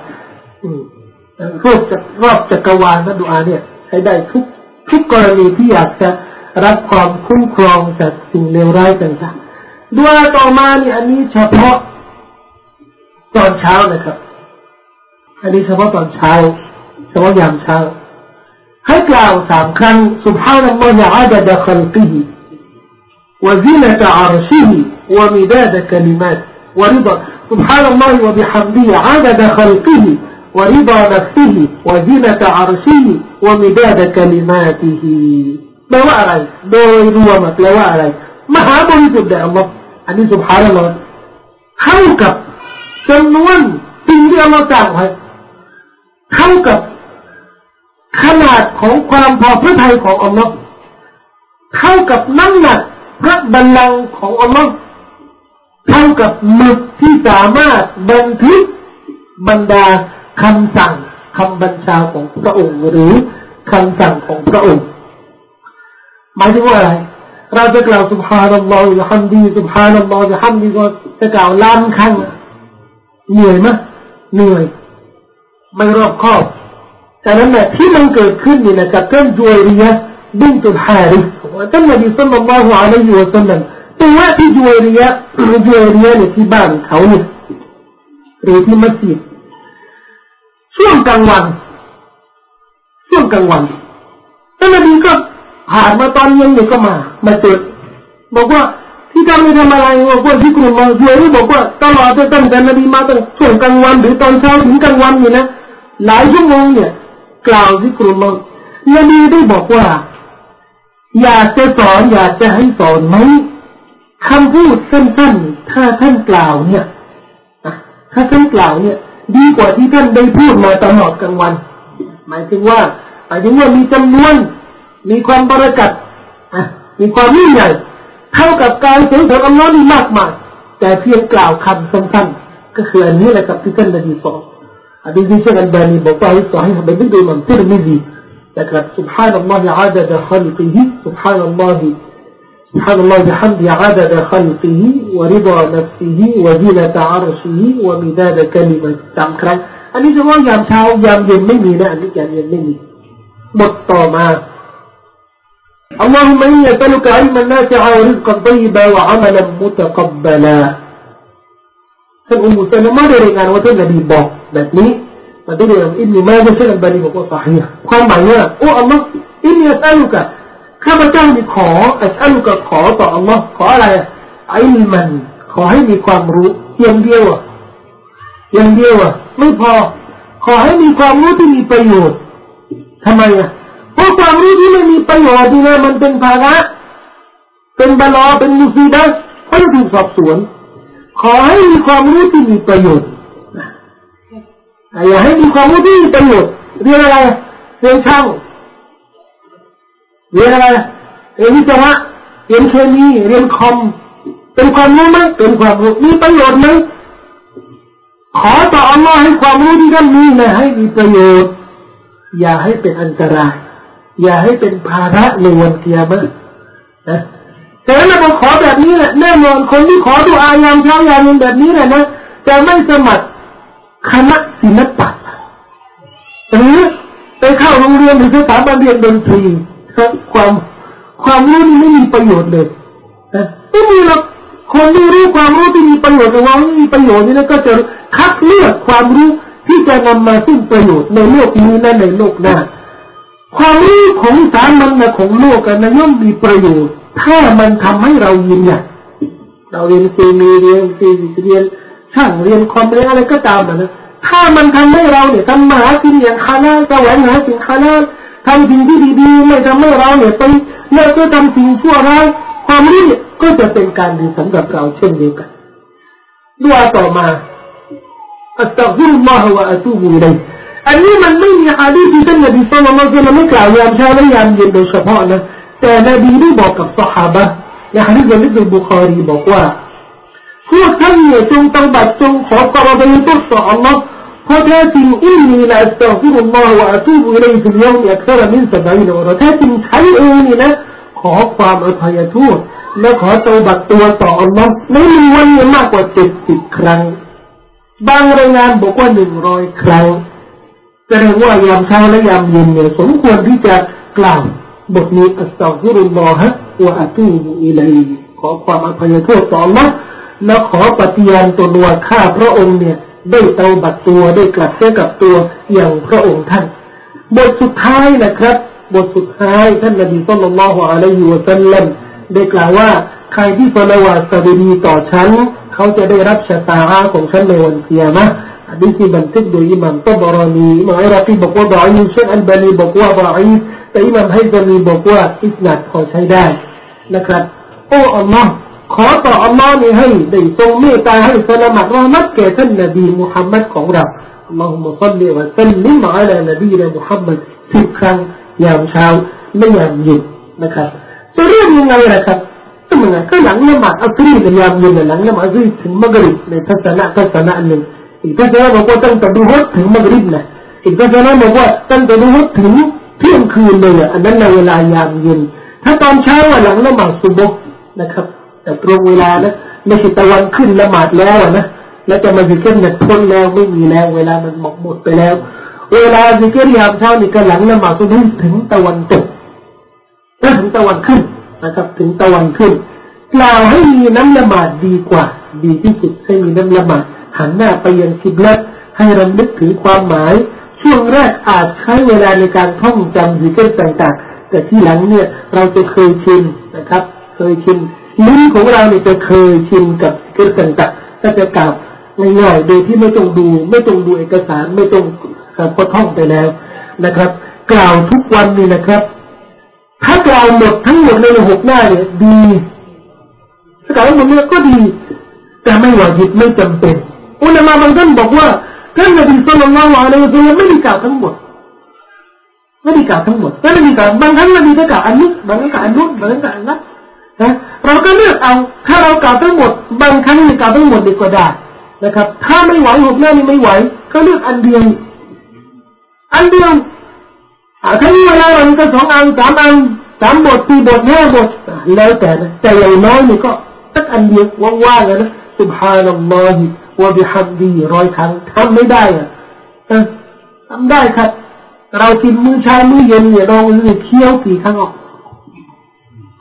รอบจักรวาลนะดุอาเนี่ยให้ได้ทุกกรณีที่อยากจะรับความคุ้มครองจากสิ่งเลวร้ายต่างๆดุอาต่อมานี่อันนี้เฉพาะตอนเช้านะครับอันนี้เฉพาะตอนเช้าเฉพาะยามเช้าให้กล่าว3 ครั้ง Subhanallah adada khalqihi wa zinata arshihi wa midada kalimat wa rida Subhanallah wa bihamdihi adada khalqihi wa rida nafsihi wa zinata arshihi wa midada kalimatihi แปลว่าอะไรโดยรวมแปลว่าอะไรมหาบริสุทธิ์แด่อัลลอฮ์อันนี้ Subhanallah เท่ากับจำนวนสิ่งที่อัลลอฮ์สร้างไว้เท่ากับขนาดของความพอพระทัยของอัลลอฮ์เท่ากับน้ำหนักพระบัลลังก์ของอัลลอฮ์เท่ากับหมึกที่สามารถบันทึกบรรดาคำสั่งคำบัญชาของพระองค์หรือคำสั่งของพระองค์หมายถึงว่าอะไรเราจะกล่าวซุบฮานัลลอฮฺวะฮัมดีซุบฮานัลลอฮฺวะฮัมดีก็จะกล่าวล้านครั้งเหนื่อยมั้ยเหนื่อยไม่รอบคอบแต่นั้นแหละที่มันเกิดขึ้นนี่นะครับท่านจุวัยริยะห์บินตุลฮาริษท่านนบีศ็อลลัลลอฮุอะลัยฮิวะซัลลัมตัวที่จุวัยริยะห์เนี่ยที่บ้านเขาเนี่ยหรือที่มัสยิดช่วงกลางวันท่านนบีก็ผ่านมาตอนเย็นเนี่ยก็มาเจอบอกว่าที่ทำไม่ทำอะไรบอกว่าที่กลุ่มมาเยอะบอกว่าตลอดตั้งแต่นบีมาตั้งช่วงกลางวันหรือตอนเช้าถึงกลางวันนี่นะหลายชั่วโมงเนี่ยกล่าวซิกรุลลอฮ์นบีได้บอกว่าอยากจะสอนอยากจะให้สอนไหมคำพูดสั้นๆถ้าท่านกล่าวเนี่ยถ้าท่านกล่าวเนี่ยดีกว่าที่ท่านได้พูดมาตลอดกลางวันหมายถึงว่ามีจำนวนมีความบริกัดมีความยิ่งใหญ่เท่ากับการสรรเสริญอัลลอฮ์นี่มากมายแต่เพียงกล่าวคำสั้นๆก็คืออันนี้แหละครับที่ท่านนบีสอนอันนี้ที่เชคอัลบานีบอกว่าให้สอนให้ทำเป็นด้วยมันติรมิซีนะครับ Subhanallah adada khalqihi Subhanallah bihamdihi adada khalqihi wa rida nafsihi wa zinata arshihi wa midada kalimatihi 3 ครั้งอันนี้เฉพาะยามเช้ายามเย็นไม่มีนะอันนี้ยามเย็นไม่มีบทต่อมา اللهم إني أسألك علما نافعا ورزقا طيبا وعملا متقبلا ท่านอุมมุสลิมะได้รายงานว่าท่านนบีบอกแบบนี้มันได้เรียกอิบนุมาญะห์อัลบานีบอกว่าซอฮีฮ์ความหมายว่าโอ้อัลลอฮ์อินนีอัสอัลุกะข้าพเจ้ามีขออัสอัลุกะขอต่ออัลลอฮ์ขออะไรอิลมันขอให้มีความรู้อย่างเดียวไม่พอขอให้มีความรู้ที่มีประโยชน์ทำไมเพราะความรู้ที่ไม่มีประโยชน์นี่นะมันเป็นภาระเป็นบาลอเป็นมุซีบะห์เขาจะถูกสอบสวนขอให้มีความรู้ที่มีประโยชน์อย่าให้มีความรู้ที่มีประโยชน์เรียนอะไรเรียนช่างเรียนอะไรเรียนวิศวะเรียนเคมีเรียนคอมเป็นความรู้ไหมเป็นความรู้มีประโยชน์ไหมขอต่ออัลลอฮ์ให้ความรู้ที่ท่านมีนะให้มีประโยชน์อย่าให้เป็นอันตรายอย่าให้เป็นภาระในวันกิยามะห์นะแต่ถ้าเราขอแบบนี้แหละแน่นอนคนที่ขอดุอายามเช้ายามเย็นแบบนี้แหละนะจะไม่สมัครคณะศิลปะหรือไปเข้าโรงเรียนหรือสถาบันเรียนดนตรีความรู้นี่ไม่มีประโยชน์เลยไม่มีหรอกคนที่รู้ความรู้ที่มีประโยชน์กับความไม่มีประโยชน์นี่นะก็จะคัดเลือกความรู้ที่จะนำมาซึ่งประโยชน์ในโลกนี้และในโลกหน้าความรู้ของสามัญของโลกนั้นย่อมมีประโยชน์ถ้ามันทำให้เรายินเนี่ยเราเรียนเคมีเรียนฟิสิกส์เรียนช่างเรียนคอมเรียนอะไรก็ตามนะถ้ามันทำให้เราเนี่ยทำมาหากินอย่างฮาลาลแสวงหาสิ่งฮาลาลทำสิ่งที่ดีๆไม่ทำให้เราเนี่ยไปเลิกก็ทำสิ่งชั่วร้ายความรู้เนี่ยก็จะเป็นการดีสำหรับเราเช่นเดียวกันดุอาต่อมาอัสตัฆฟิรุลลอฮะวะอะตูบุอิลัยฮิอันนี้มันไม่มีหะดีษที่ท่านนบีศ็อลลัลลอฮุอะลัยฮิวะซัลลัมไม่กล่าวยามเช้าและยามเย็นโดยเฉพาะนะแต่นบีได้บอกกับซอฮาบะห์ในหะดีษของอิบนุบุคอรีบอกว่าพวกท่านเนี่ยจงเตาบัตรจงขอความอภัยต่ออัลลอฮ์เพราะแท้จริงอินนีละอัสตัฆฟิรุลลอฮะวะอะตูบุอิลัยฮิฟิลยอมอักษรมิน70วะเราแท้จริงใช้เองนี่นะขอความอภัยโทษและขอเตาบัตรตัวต่ออัลลอฮ์ในวันนี้มากกว่า70ครั้งบางรายงานบอกว่า100ครั้งแสดงว่ายามเช้าและยามเย็นเนี่ยสมควรที่จะกล่าวบทนี้อัสตัฆฟิรุลลอฮะวะอะตูบุอิลัยฮิขอความอภัยโทษต่ออัลลอฮ์และขอปฏิญาณตนว่าข้าพระองค์เนี่ยได้เตาบัตรตัวได้กลับเสียกับตัวอย่างพระองค์ท่านบทสุดท้ายนะครับบทสุดท้ายท่านนบีศ็อลลัลลอฮุอะลัยฮิวะซัลลัมได้กล่าวว่าใครที่ศอลาวาตดีต่อฉันเขาจะได้รับชะตาของฉันในวันกิยามะห์หะดีษที่บันทึกโดยอิหม่ามตอบรานีอิหม่ามอิรากีบอกว่าดออีฟเชคอัลบานีบอกว่าดออีฟแต่อิหม่ามไฮซามีบอกว่าอิสนาดพอใช้ได้นะครับโอ้อัลลอฮ์ขอต่ออัลลอฮ์นี่ให้ได้ทรงเมตตาให้สลามะห์รอห์มัตแก่ท่านนบีมุฮัมมัดของเราอัลลอฮุมะศ็อลลิวะซัลลิมอะลานบีนะมุฮัมมัด10ครั้งยามเช้าและยามเย็นนะครับจะเรียกยังไงล่ะครับก็หลังละหมาดอัสรีในยามเย็นหลังละหมาดอัสรีถึงมักริบในทัศนะหนึ่งอีกทัศนะบอกว่าตั้งแต่ดูฮุดถึงมักริบนะอีกทัศนะบอกว่าตั้งแต่ดูฮุดถึงเที่ยงคืนเลยอันนั้นในเวลายามเย็นถ้าตอนเช้าหลังละหมาดซุบฮ์นะครับแต่ตรงเวลานะไม่ใช่ตะวันขึ้นละหมาดแล้วนะแล้วจะมาซิกร์เนี่ยพ้นแล้วไม่มีแล้วเวลามันหมดไปแล้วเวลาซิกร์ยามเช้านี่ก็หลังละหมาดซุบฮ์ถึงตะวันตกถึงตะวันขึ้นนะครับถึงตะวันขึ้นกล่าวให้มีน้ำละหมาดดีกว่าดีที่สุดให้มีน้ำละหมาดหันหน้าไปยังกิบละห์ให้รำลึกถึงความหมายช่วงแรกอาจใช้เวลาในการท่องจำซิกร์ต่างๆแต่ที่หลังเนี่ยเราจะเคยชินนะครับเคยชินลิ้นของเราเนี่ยจะเคยชินกับซิกร์ต่างๆถ้าจะกล่าวง่ายๆโดยที่ไม่ต้องดูเอกสารไม่ต้องพอท่องไปแล้วนะครับกล่าวทุกวันนี่นะครับถ้ากล่าวหมดทั้งหมดใน6หน้าเนี่ยดีถ้ากล่าวหมดเนี่ยก็ดีแต่ไม่วาญิบไม่จำเป็นอุลามะบางท่านบอกว่าท่านนบีศ็อลลัลลอฮุอะลัยฮิวะซัลลัมไม่ได้กล่าวทั้งหมดท่านนบีกล่าวบางครั้งนบีก็กล่าวอันนี้บางครั้งกล่าวอันนู้นบางครั้งกล่าวอันนั้นนะเราก็เลือกเอาถ้าเรากล่าวทั้งหมดบางครั้งกล่าวทั้งหมดดีกว่าได้นะครับถ้าไม่ไหว6หน้านี่ไม่ไหวก็เลือกอันเดียวถ้ามีเวลาเราก็2อัน3อัน3บท4บท5บทแล้วแต่นะแต่อย่างน้อยนี่ก็สักอันเดียวว่างๆนะซุบฮานัลลอฮิวะบิฮัมดิ100ครั้งทำไม่ได้ทำได้ครับเรากินมื้อเช้ามื้อเย็นเนี่ยเราเคี้ยวกี่ครั้งออก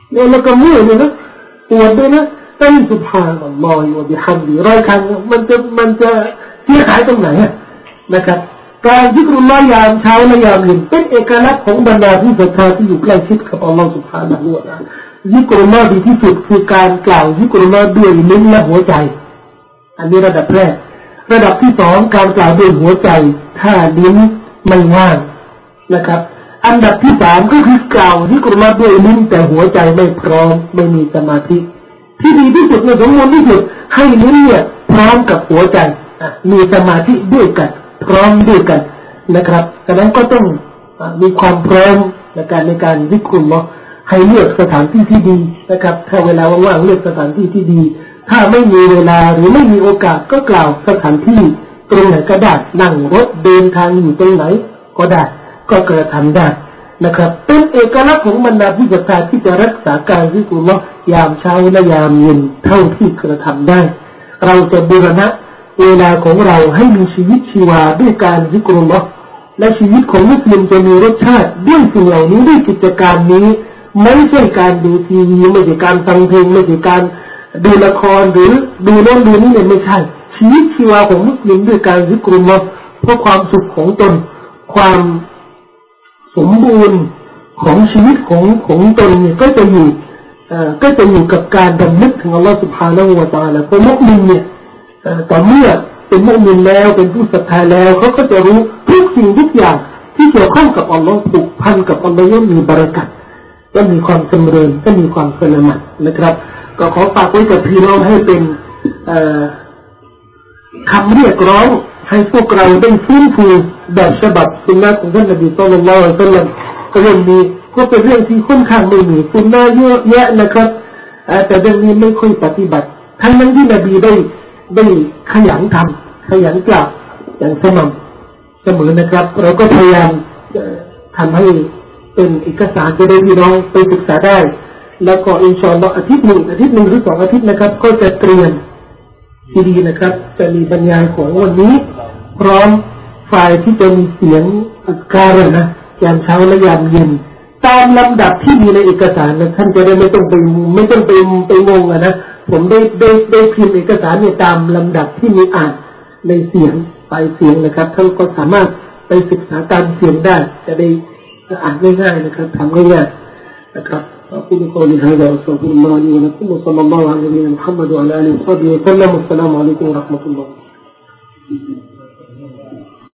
แล้วก็มือเนี่ยนะปวดด้วยนะตั้งสุภาพอัลลอฮฺวะบิฮัมดิร้อยครั้งมันจะเสียหายตรงไหนนะครับการซิกรุลลอฮ์ยามเช้าและยามเย็นเป็นเอกลักษณ์ของบรรดาผู้ศรัทธาที่อยู่ใกล้ชิดกับอัลลอฮฺซุบฮานะฮูวะตะอาลาซิกรุลลอฮ์ดีที่สุดคือการกล่าวซิกรุลลอฮ์ด้วยลิ้นและหัวใจอันนี้ระดับแรกระดับที่สองการกล่าวด้วยหัวใจถ้าลิ้นไม่ว่างนะครับอันดับที่สามก็คือกล่าวซิกรุลลอฮ์ด้วยลิ้นแต่หัวใจไม่พร้อมไม่มีสมาธิที่ดีที่สุดในสมมติที่สุดให้ลิ้นเนี่ยพร้อมกับหัวใจมีสมาธิด้วยกันพร้อมด้วยกันนะครับฉะนั้นก็ต้องมีความพร้อมในการซิกรุลลอฮ์ให้เลือกสถานที่ที่ดีนะครับถ้าเวลาว่างๆเลือกสถานที่ที่ดีถ้าไม่มีเวลาหรือไม่มีโอกาสก็กล่าวสถานที่ตรงไหนก็ได้นั่งรถเดินทางอยู่ตรงไหนก็ได้ก็กระทำได้นะครับเป็นเอกลักษณ์ของบรรดาผู้ศรัทธาที่จะรักษาการซิกรุลลอฮ์ยามเช้าและยามเย็นเท่าที่กระทำได้เราจะบูรณะเวลาของเราให้มีชีวิตชีวาด้วยการซิกรุลลอฮ์และชีวิตของมุสลิมจะมีรสชาติด้วยสิ่งเหล่านี้ด้วยกิจการนี้ไม่ใช่การดูทีวีไม่ใช่การฟังเพลงไม่ใช่การดูละครหรือดูโน่นดูนี่เนี่ยไม่ใช่ชีวิตชีวาของมุสลิมด้วยการซิกรุลลอฮ์เพื่อความสุขของตนความสมบูรณ์ของชีวิตของตนเนี่ยก็จะอยู่กับการดำนึกถึงอัลลอฮฺ سبحانه และ تعالى เพราะมุสลิมเนี่ยต่อเมื่อเป็นมุสลิมแล้วเป็นผู้ศรัทธาแล้วเขาก็จะรู้ทุกสิ่งทุกอย่างที่เกี่ยวข้องกับอัลลอฮฺผูกพันกับอัลลอฮฺย่อมมีบารกัตก็มีความสำเร็จก็มีความสละมัดนะครับก็ขอฝากไว้กับพี่น้องให้เป็นคำเรียกร้องให้พวกเราได้ฟื้นฟูแบบฉบับสุนนะของท่านนบีศ็อลลัลลอฮุอะลัยฮิวะซัลลัมเรื่องนี้ก็เป็นเรื่องที่ค่อนข้างไม่มีสุนนะเยอะแยะนะครับแต่เรื่องนี้ไม่ค่อยปฏิบัติทั้งนั้นที่นบีได้ขยันทำขยันกล่าวอย่างสม่ำเสมอนะครับเราก็พยายามทำให้เป็นเอกสารจะได้พี่น้องไปศึกษาได้แล้วก็อินชาอัลลอฮ์อาทิตย์หนึ่งหรือ2 อาทิตย์นะครับก็จะเตรียมที่ดีนะครับจะมีบรรยายของวันนี้พร้อมไฟล์ที่จะมีเสียงอักการนะยามเช้าและยามเย็นตามลำดับที่มีในเอกสารนะท่านจะได้ไม่ต้องไปงงนะผมได้พิมพ์เอกสารเนี่ยตามลำดับที่มีอ่านในเสียงไฟล์เสียงนะครับท่านก็สามารถไปศึกษาการเสียงได้จะได้อ่านง่ายๆนะครับทำง่ายๆนะครับأقول قولي هذا وأستغفر الله لي ولكم وصلى الله على نبينا محمد وعلى آله وصحبه وسلم والسلام عليكم ورحمة الله